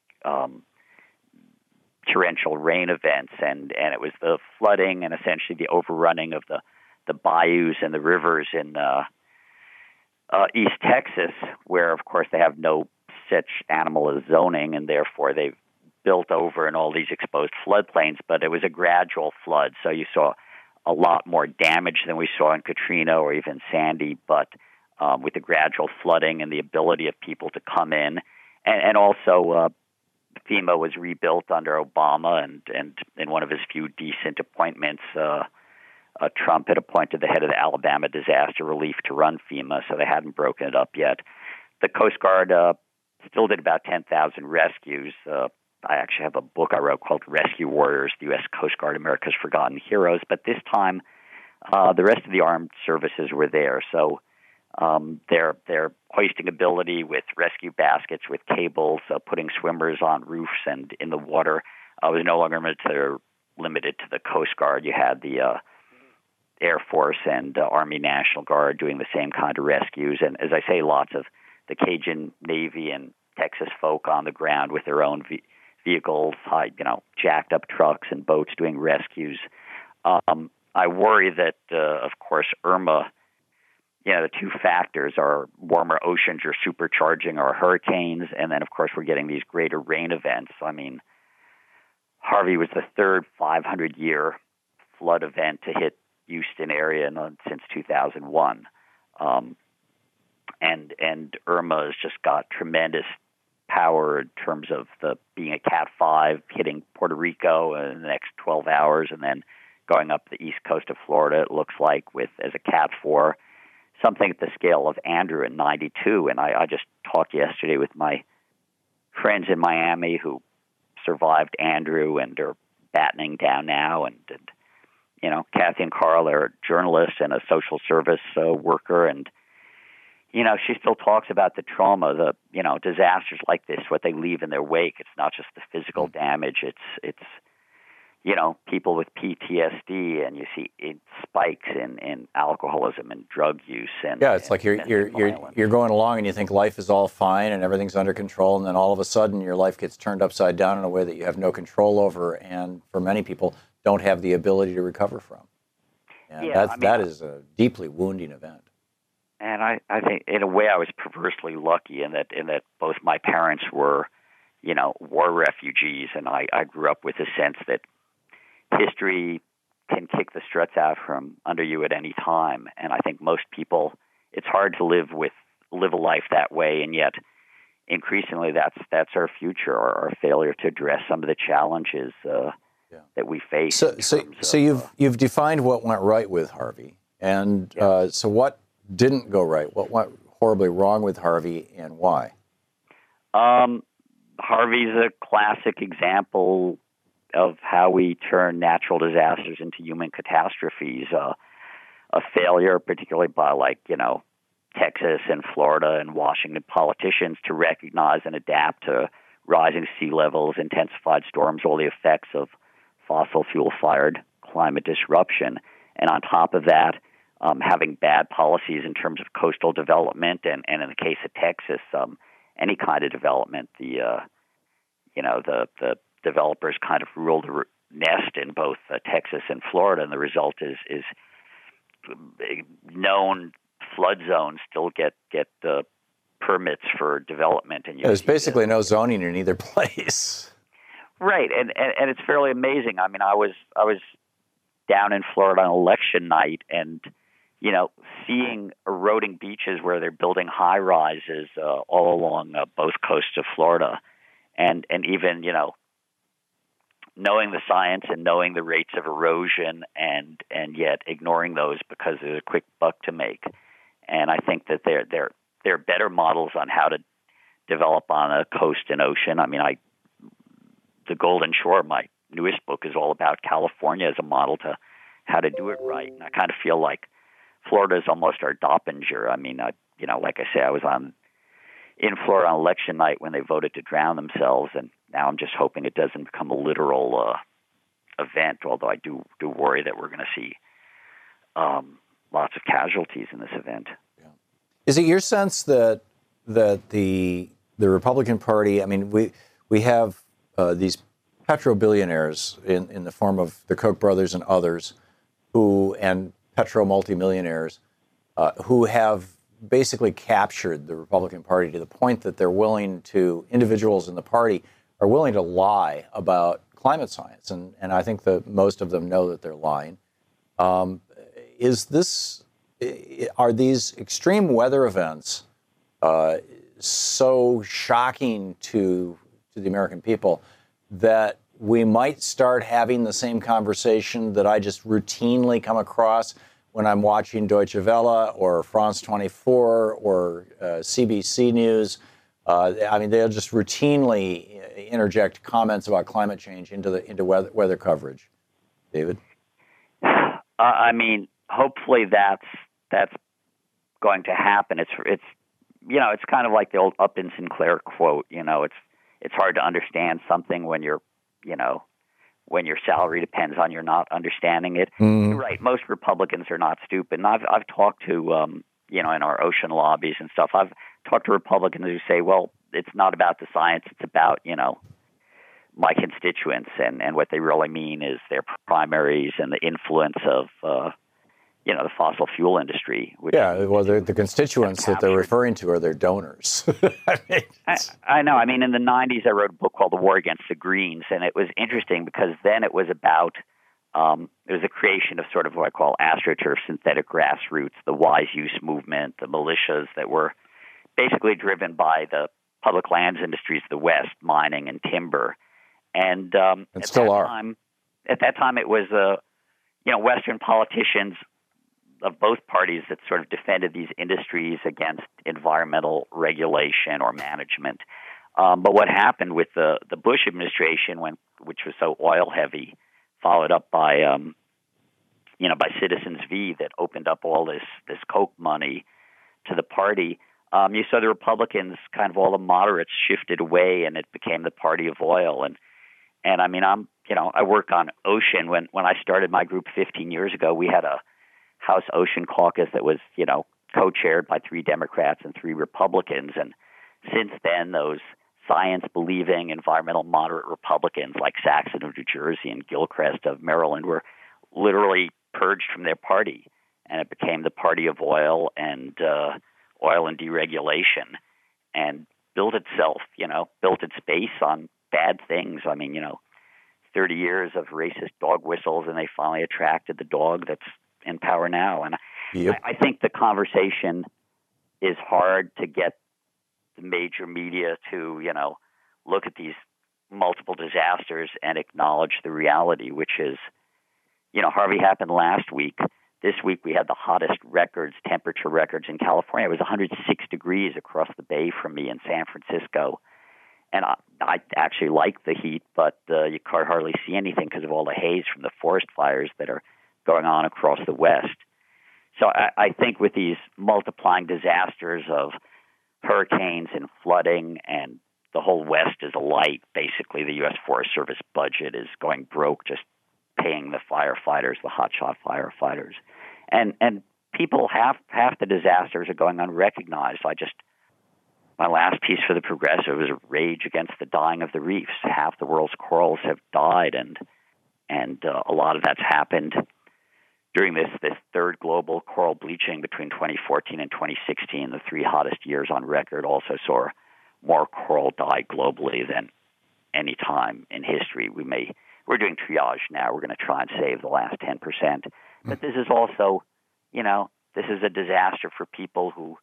torrential rain events, and it was the flooding and essentially the overrunning of the bayous and the rivers in East Texas, where of course they have no such animal as zoning, and therefore they've built over in all these exposed floodplains. But it was a gradual flood, so you saw a lot more damage than we saw in Katrina or even Sandy, but with the gradual flooding and the ability of people to come in, and also FEMA was rebuilt under Obama, and in one of his few decent appointments, Trump had appointed the head of the Alabama Disaster Relief to run FEMA, so they hadn't broken it up yet. The Coast Guard still did about 10,000 rescues. I actually have a book I wrote called Rescue Warriors, the U.S. Coast Guard, America's Forgotten Heroes. But this time, the rest of the armed services were there. So their hoisting ability with rescue baskets, with cables, putting swimmers on roofs and in the water was no longer limited to the Coast Guard. You had the Air Force and Army National Guard doing the same kind of rescues. And as I say, lots of the Cajun Navy and Texas folk on the ground with their own vehicles, jacked up trucks and boats doing rescues. I worry that, of course, Irma, the two factors are warmer oceans are supercharging our hurricanes, and then, of course, we're getting these greater rain events. I mean, Harvey was the third 500-year flood event to hit Houston area since 2001. And Irma has just got tremendous power in terms of being a Cat 5, hitting Puerto Rico in the next 12 hours, and then going up the east coast of Florida, it looks like, as a Cat 4, something at the scale of Andrew in 92. And I just talked yesterday with my friends in Miami who survived Andrew and are battening down now. And Kathy and Carl are journalists and a social service worker. And, she still talks about the trauma, disasters like this, what they leave in their wake. It's not just the physical damage. It's people with PTSD, and you see spikes in alcoholism and drug use. And it's like you're going along and you think life is all fine and everything's under control, and then all of a sudden your life gets turned upside down in a way that you have no control over, and for many people don't have the ability to recover from. And that is a deeply wounding event. And I think in a way I was perversely lucky in that both my parents were, war refugees, and I grew up with a sense that history can kick the struts out from under you at any time. And I think most people, it's hard to live a life that way, and yet increasingly that's our future, or our failure to address some of the challenges that we face. So you've defined what went right with Harvey, and so what didn't go right? What went horribly wrong with Harvey, and why? Harvey's a classic example of how we turn natural disasters into human catastrophes. A failure, particularly by Texas and Florida and Washington politicians, to recognize and adapt to rising sea levels, intensified storms, all the effects of fossil fuel-fired climate disruption. And on top of that, having bad policies in terms of coastal development, and in the case of Texas, any kind of development, the developers kind of ruled the nest in both Texas and Florida, and the result is known flood zones still get permits for development. And there's basically no zoning in either place. Right, and it's fairly amazing. I mean, I was down in Florida on election night, and seeing eroding beaches where they're building high rises all along both coasts of Florida, and even knowing the science and knowing the rates of erosion, and yet ignoring those because there's a quick buck to make. And I think that there are better models on how to develop on a coast and ocean. I mean, The Golden Shore, my newest book, is all about California as a model to how to do it right. And I kind of feel like Florida is almost our Doppinger. I mean, like I say, I was in Florida on election night when they voted to drown themselves, and now I'm just hoping it doesn't become a literal event, although I do worry that we're going to see lots of casualties in this event. Yeah. Is it your sense that the Republican Party, I mean, we have these petro-billionaires in the form of the Koch brothers and others, and petro-multimillionaires who have basically captured the Republican Party to the point that individuals in the party are willing to lie about climate science. And I think that most of them know that they're lying. Are these extreme weather events so shocking to the American people that we might start having the same conversation that I just routinely come across when I'm watching Deutsche Welle or France 24 or CBC News? I mean, they'll just routinely interject comments about climate change into weather coverage. David? I mean, hopefully that's going to happen. It's kind of like the old Upton Sinclair quote. It's hard to understand something when your salary depends on your not understanding it. You're right. Most Republicans are not stupid. And I've talked to in our ocean lobbies and stuff. I've talked to Republicans who say, well, it's not about the science, it's about, my constituents, and what they really mean is their primaries and the influence of, the fossil fuel industry. Well, the constituents that they're referring to are their donors. I know. I mean, in the 90s, I wrote a book called The War Against the Greens, and it was interesting because then it was about it was the creation of sort of what I call AstroTurf, synthetic grassroots, the wise use movement, the militias that were basically driven by the public lands industries of the West, mining and timber. And at that time, it was Western politicians of both parties that sort of defended these industries against environmental regulation or management. But what happened with the Bush administration, which was so oil heavy, followed up by by Citizens V that opened up all this Koch money to the party. You saw the Republicans, kind of all the moderates, shifted away, and it became the party of oil. And I mean, I work on ocean. When I started my group 15 years ago, we had a House Ocean Caucus that was, co-chaired by 3 Democrats and 3 Republicans. And since then, those science-believing environmental moderate Republicans like Saxon of New Jersey and Gilchrist of Maryland were literally purged from their party, and it became the party of oil and deregulation, and built its base on bad things. I mean, 30 years of racist dog whistles, and they finally attracted the dog that's in power now. And I think the conversation is hard to get the major media to, look at these multiple disasters and acknowledge the reality, which is, Harvey happened last week. This week we had the hottest temperature records in California. It was 106 degrees across the bay from me in San Francisco. And I actually like the heat, but you can't hardly see anything because of all the haze from the forest fires that are going on across the West. So I think with these multiplying disasters of hurricanes and flooding, and the whole West is alight, basically the U.S. Forest Service budget is going broke just paying the firefighters, the hotshot firefighters. And people, half the disasters are going unrecognized. My last piece for The Progressive was a rage against the dying of the reefs. Half the world's corals have died, and a lot of that's happened during this third global coral bleaching between 2014 and 2016. The 3 hottest years on record also saw more coral die globally than any time in history. We're doing triage now. We're going to try and save the last 10%. But this is also, this is a disaster for people who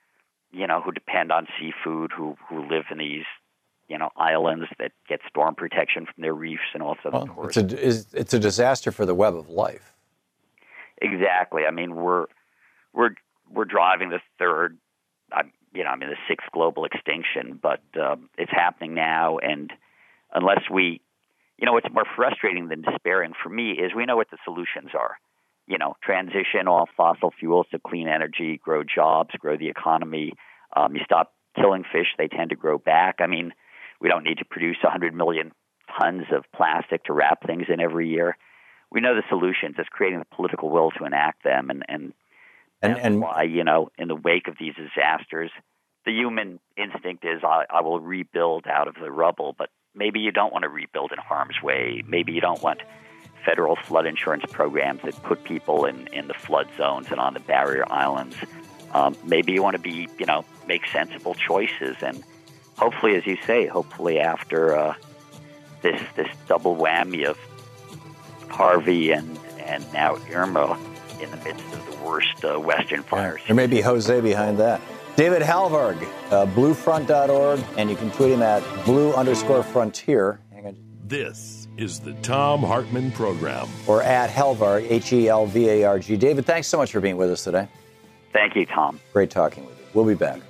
depend on seafood, who live in these, islands that get storm protection from their reefs, and also the tourists. It's a disaster for the web of life. Exactly. I mean, we're driving the third, the 6th global extinction, but it's happening now, and unless we, what's more frustrating than despairing for me is we know what the solutions are. Transition off fossil fuels to clean energy, grow jobs, grow the economy. You stop killing fish, they tend to grow back. I mean, we don't need to produce 100 million tons of plastic to wrap things in every year. We know the solutions. It's creating the political will to enact them. And why, in the wake of these disasters, the human instinct is I will rebuild out of the rubble, but maybe you don't want to rebuild in harm's way. Maybe you don't want federal flood insurance programs that put people in the flood zones and on the barrier islands. Maybe you want to make sensible choices. And hopefully, as you say, after this double whammy of Harvey and now Irma in the midst of the worst Western fires. There may be Jose behind that. David Halvarg, bluefront.org, and you can tweet him at blue_frontier. Hang on. This is the Thom Hartmann Program. Or at Helvarg, Helvarg. David, thanks so much for being with us today. Thank you, Tom. Great talking with you. We'll be back.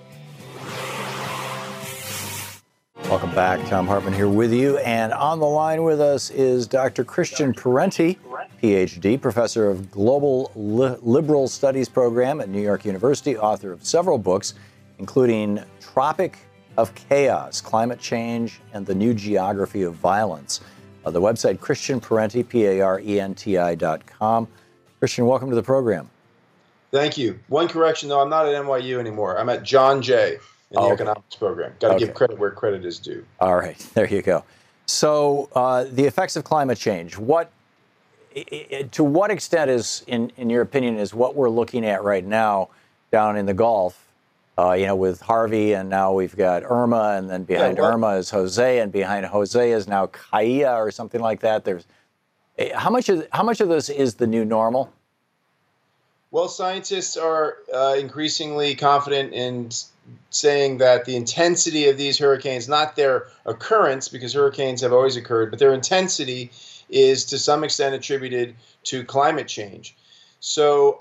Welcome back. Thom Hartmann here with you. And on the line with us is Dr. Christian Parenti, PhD, professor of Global Liberal Studies Program at New York University, author of several books, including Tropic of Chaos, Climate Change, and the New Geography of Violence. The website, Christian Parenti, Parenti.com. Christian, welcome to the program. Thank you. One correction, though. I'm not at NYU anymore. I'm at John Jay in the economics program. Got to give credit where credit is due. All right. There you go. So the effects of climate change, to what extent is, in your opinion, is what we're looking at right now down in the Gulf, with Harvey, and now we've got Irma, and then behind Irma is Jose, and behind Jose is now Kaia or something like that. How much of this is the new normal? Well, scientists are increasingly confident in saying that the intensity of these hurricanes, not their occurrence, because hurricanes have always occurred, but their intensity is to some extent attributed to climate change. So,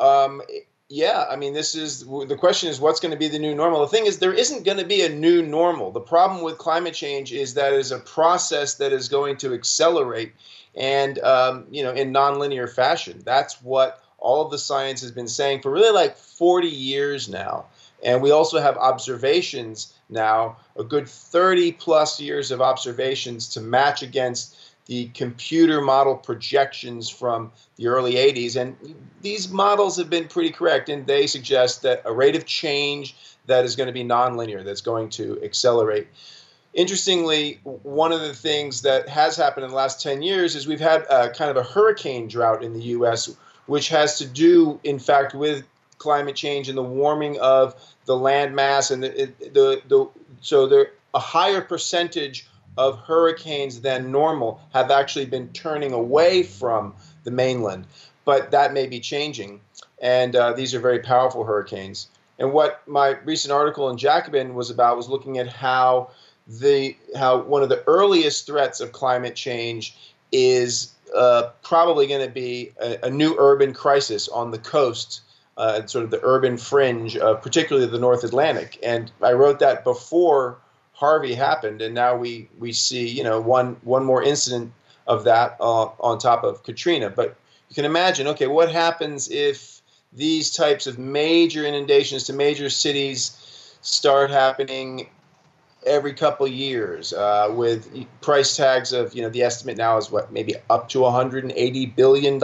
the question is what's going to be the new normal. The thing is, there isn't going to be a new normal. The problem with climate change is that it is a process that is going to accelerate and, in nonlinear fashion. That's what all of the science has been saying for really like 40 years now. And we also have observations now, a good 30 plus years of observations to match against the computer model projections from the early 80s. And these models have been pretty correct, and they suggest that a rate of change that is going to be nonlinear, that's going to accelerate. Interestingly, one of the things that has happened in the last 10 years is we've had kind of a hurricane drought in the U.S., which has to do, in fact, with climate change and the warming of the land mass, and so a higher percentage of hurricanes than normal have actually been turning away from the mainland, but that may be changing, and these are very powerful hurricanes. And what my recent article in Jacobin was about was looking at how one of the earliest threats of climate change is probably going to be a new urban crisis on the coast, sort of the urban fringe, particularly the North Atlantic. And I wrote that before Harvey happened, and now we see one more incident of that on top of Katrina. But you can imagine, okay, what happens if these types of major inundations to major cities start happening every couple of years, with price tags of, the estimate now is maybe up to $180 billion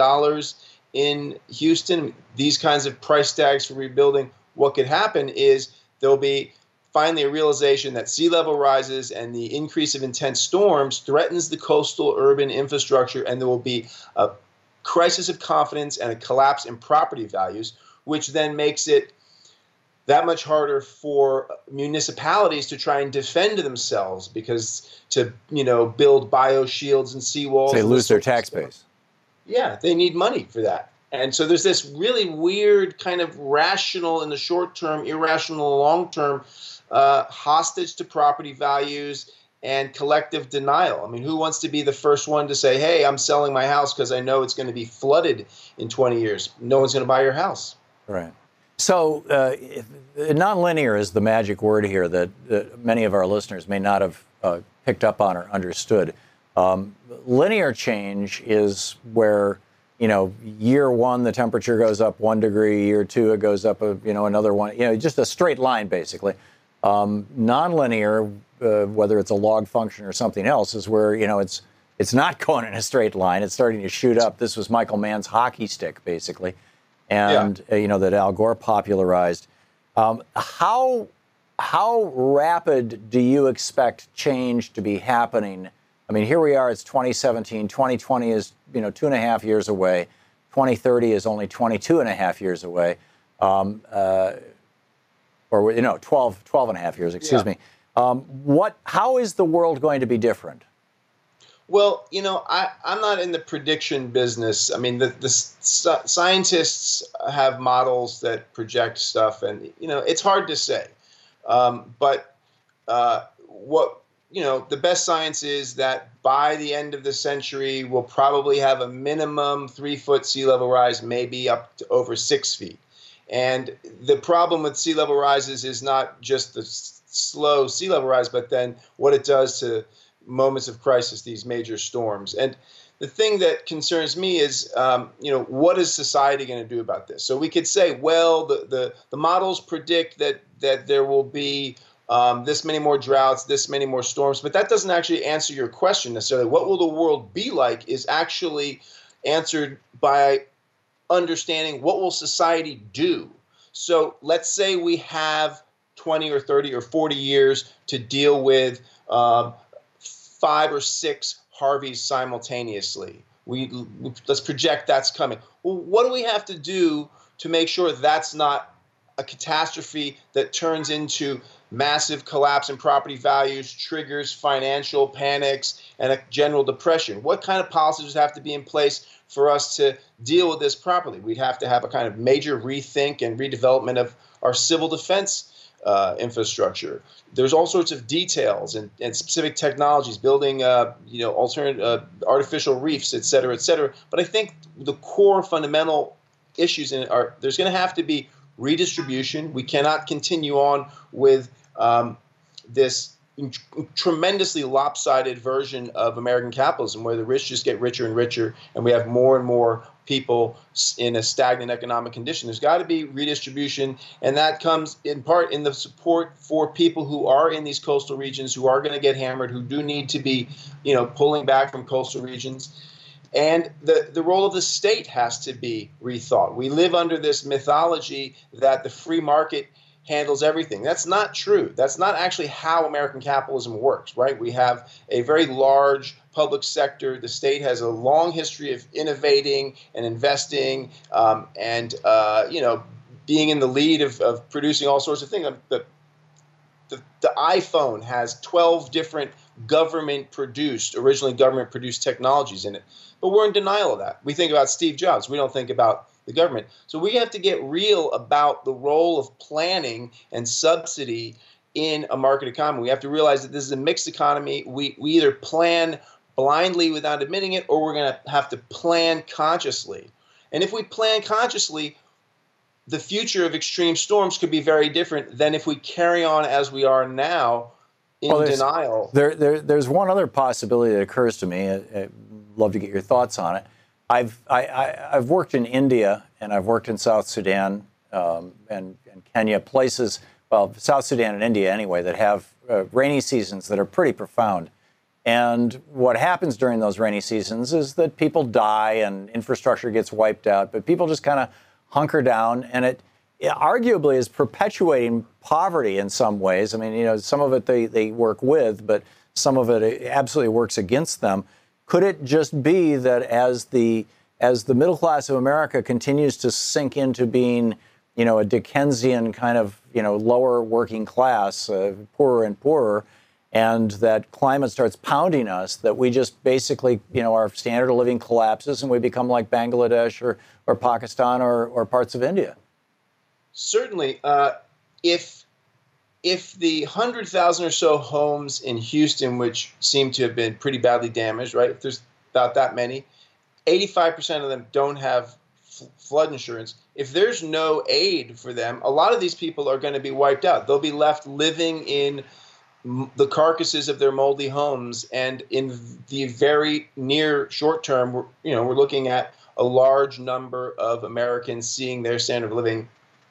in Houston. These kinds of price tags for rebuilding. What could happen is there'll be finally a realization that sea level rises and the increase of intense storms threatens the coastal urban infrastructure, and there will be a crisis of confidence and a collapse in property values, which then makes it that much harder for municipalities to try and defend themselves, because to build bioshields and seawalls, they lose their tax base. Yeah, they need money for that. And so there's this really weird kind of rational in the short term, irrational in the long term, hostage to property values and collective denial. I mean, who wants to be the first one to say, hey, I'm selling my house because I know it's going to be flooded in 20 years? No one's going to buy your house. Right. So nonlinear is the magic word here that many of our listeners may not have picked up on or understood. Linear change is where, year one, the temperature goes up 1 degree, year two, it goes up, another one, just a straight line, basically. Nonlinear, whether it's a log function or something else, is where, it's not going in a straight line. It's starting to shoot up. This was Michael Mann's hockey stick, basically, and, that Al Gore popularized. How rapid do you expect change to be happening? I mean, here we are, it's 2017, 2020 is, 2.5 years away, 2030 is only 22.5 years away, or 12.5 years, excuse me. How is the world going to be different? Well, I'm not in the prediction business. I mean, the scientists have models that project stuff, and, it's hard to say. But the best science is that by the end of the century, we'll probably have a minimum 3-foot sea level rise, maybe up to over 6 feet. And the problem with sea level rises is not just the slow sea level rise, but then what it does to moments of crisis, these major storms. And the thing that concerns me is, what is society going to do about this? So we could say, well, the models predict that there will be this many more droughts, this many more storms, but that doesn't actually answer your question necessarily. What will the world be like is actually answered by understanding what will society do. So let's say we have 20 or 30 or 40 years to deal with 5 or 6 Harveys simultaneously. Let's project that's coming. Well, what do we have to do to make sure that's not a catastrophe that turns into massive collapse in property values, triggers financial panics, and a general depression? What kind of policies have to be in place for us to deal with this properly? We'd have to have a kind of major rethink and redevelopment of our civil defense infrastructure. There's all sorts of details and specific technologies, building alternate artificial reefs, et cetera, et cetera. But I think the core fundamental issues in it are there's going to have to be redistribution. We cannot continue on with this tremendously lopsided version of American capitalism where the rich just get richer and richer and we have more and more people in a stagnant economic condition. There's got to be redistribution, and that comes in part in the support for people who are in these coastal regions, who are going to get hammered, who do need to be, pulling back from coastal regions. And the role of the state has to be rethought. We live under this mythology that the free market handles everything. That's not true. That's not actually how American capitalism works, right? We have a very large public sector. The state has a long history of innovating and investing and being in the lead of producing all sorts of things. The iPhone has 12 different originally government-produced technologies in it. But we're in denial of that. We think about Steve Jobs. We don't think about the government. So we have to get real about the role of planning and subsidy in a market economy. We have to realize that this is a mixed economy. We either plan blindly without admitting it, or we're going to have to plan consciously. And if we plan consciously, the future of extreme storms could be very different than if we carry on as we are now in denial. There's one other possibility that occurs to me. I'd love to get your thoughts on it. I've worked in India and I've worked in South Sudan and Kenya, places, South Sudan and India anyway, that have rainy seasons that are pretty profound. And what happens during those rainy seasons is that people die and infrastructure gets wiped out, but people just kind of hunker down, and it arguably is perpetuating poverty in some ways. I mean, some of it they work with, but some of it absolutely works against them. Could it just be that as the middle class of America continues to sink into being, a Dickensian kind of, lower working class, poorer and poorer, and that climate starts pounding us, that we just basically, our standard of living collapses and we become like Bangladesh or Pakistan or parts of India? Certainly. If the 100,000 or so homes in Houston, which seem to have been pretty badly damaged, right? If there's about that many, 85% of them don't have flood insurance. If there's no aid for them, a lot of these people are going to be wiped out. They'll be left living in the carcasses of their moldy homes, and in the very near short term, we're looking at a large number of Americans seeing their standard of living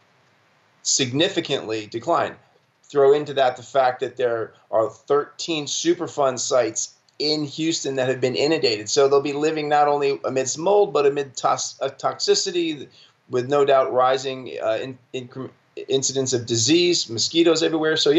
significantly decline. Throw into that the fact that there are 13 Superfund sites in Houston that have been inundated. So they'll be living not only amidst mold, but amid toxicity, with no doubt rising incidents of disease, mosquitoes everywhere. So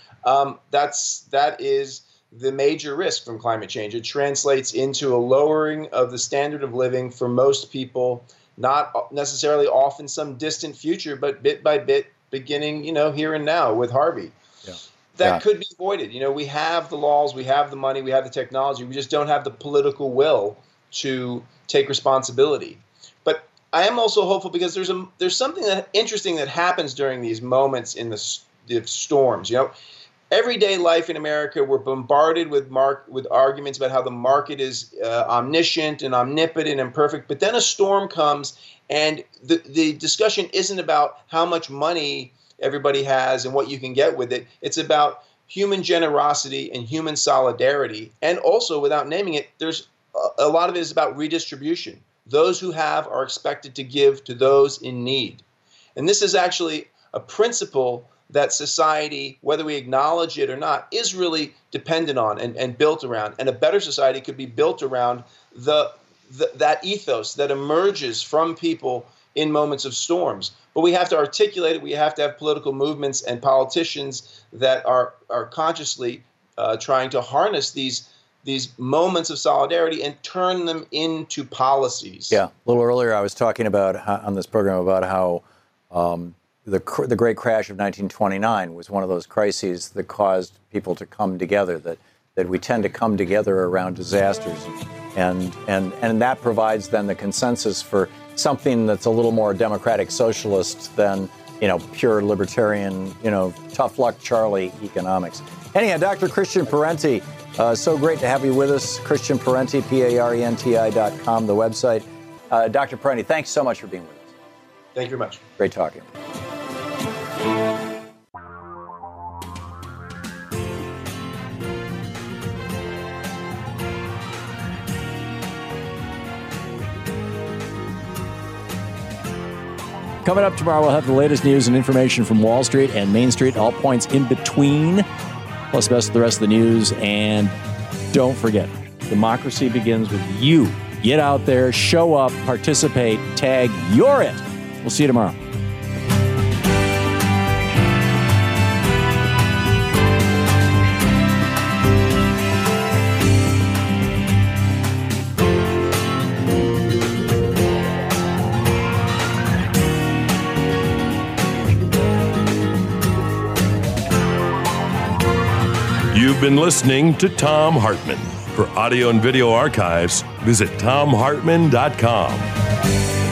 that is the major risk from climate change. It translates into a lowering of the standard of living for most people, not necessarily off in some distant future, but bit by bit, beginning, here and now with Harvey. That could be avoided. We have the laws, we have the money, we have the technology. We just don't have the political will to take responsibility. But I am also hopeful because there's something interesting that happens during these moments in the storms. Everyday life in America, we're bombarded with arguments about how the market is omniscient and omnipotent and perfect. But then a storm comes, and the discussion isn't about how much money everybody has and what you can get with it. It's about human generosity and human solidarity. And also, without naming it, there's a lot of it is about redistribution. Those who have are expected to give to those in need. And this is actually a principle that society, whether we acknowledge it or not, is really dependent on and built around. And a better society could be built around that ethos that emerges from people in moments of storms. But we have to articulate it. We have to have political movements and politicians that are consciously trying to harness these moments of solidarity and turn them into policies. Yeah, a little earlier I was talking about on this program about how the great crash of 1929 was one of those crises that caused people to come together, that we tend to come together around disasters, and that provides then the consensus for something that's a little more democratic socialist than, pure libertarian, tough luck Charlie economics. Anyhow, Dr. Christian Parenti, so great to have you with us. Christian Parenti, PARENTI.com, the website. Dr. Parenti, thanks so much for being with us. Thank you very much. Great talking. Coming up tomorrow, we'll have the latest news and information from Wall Street and Main Street, all points in between, plus the rest of the news. And don't forget, democracy begins with you. Get out there, show up, participate, tag, you're it. We'll see you tomorrow. You've been listening to Thom Hartmann. For audio and video archives, visit thomhartmann.com.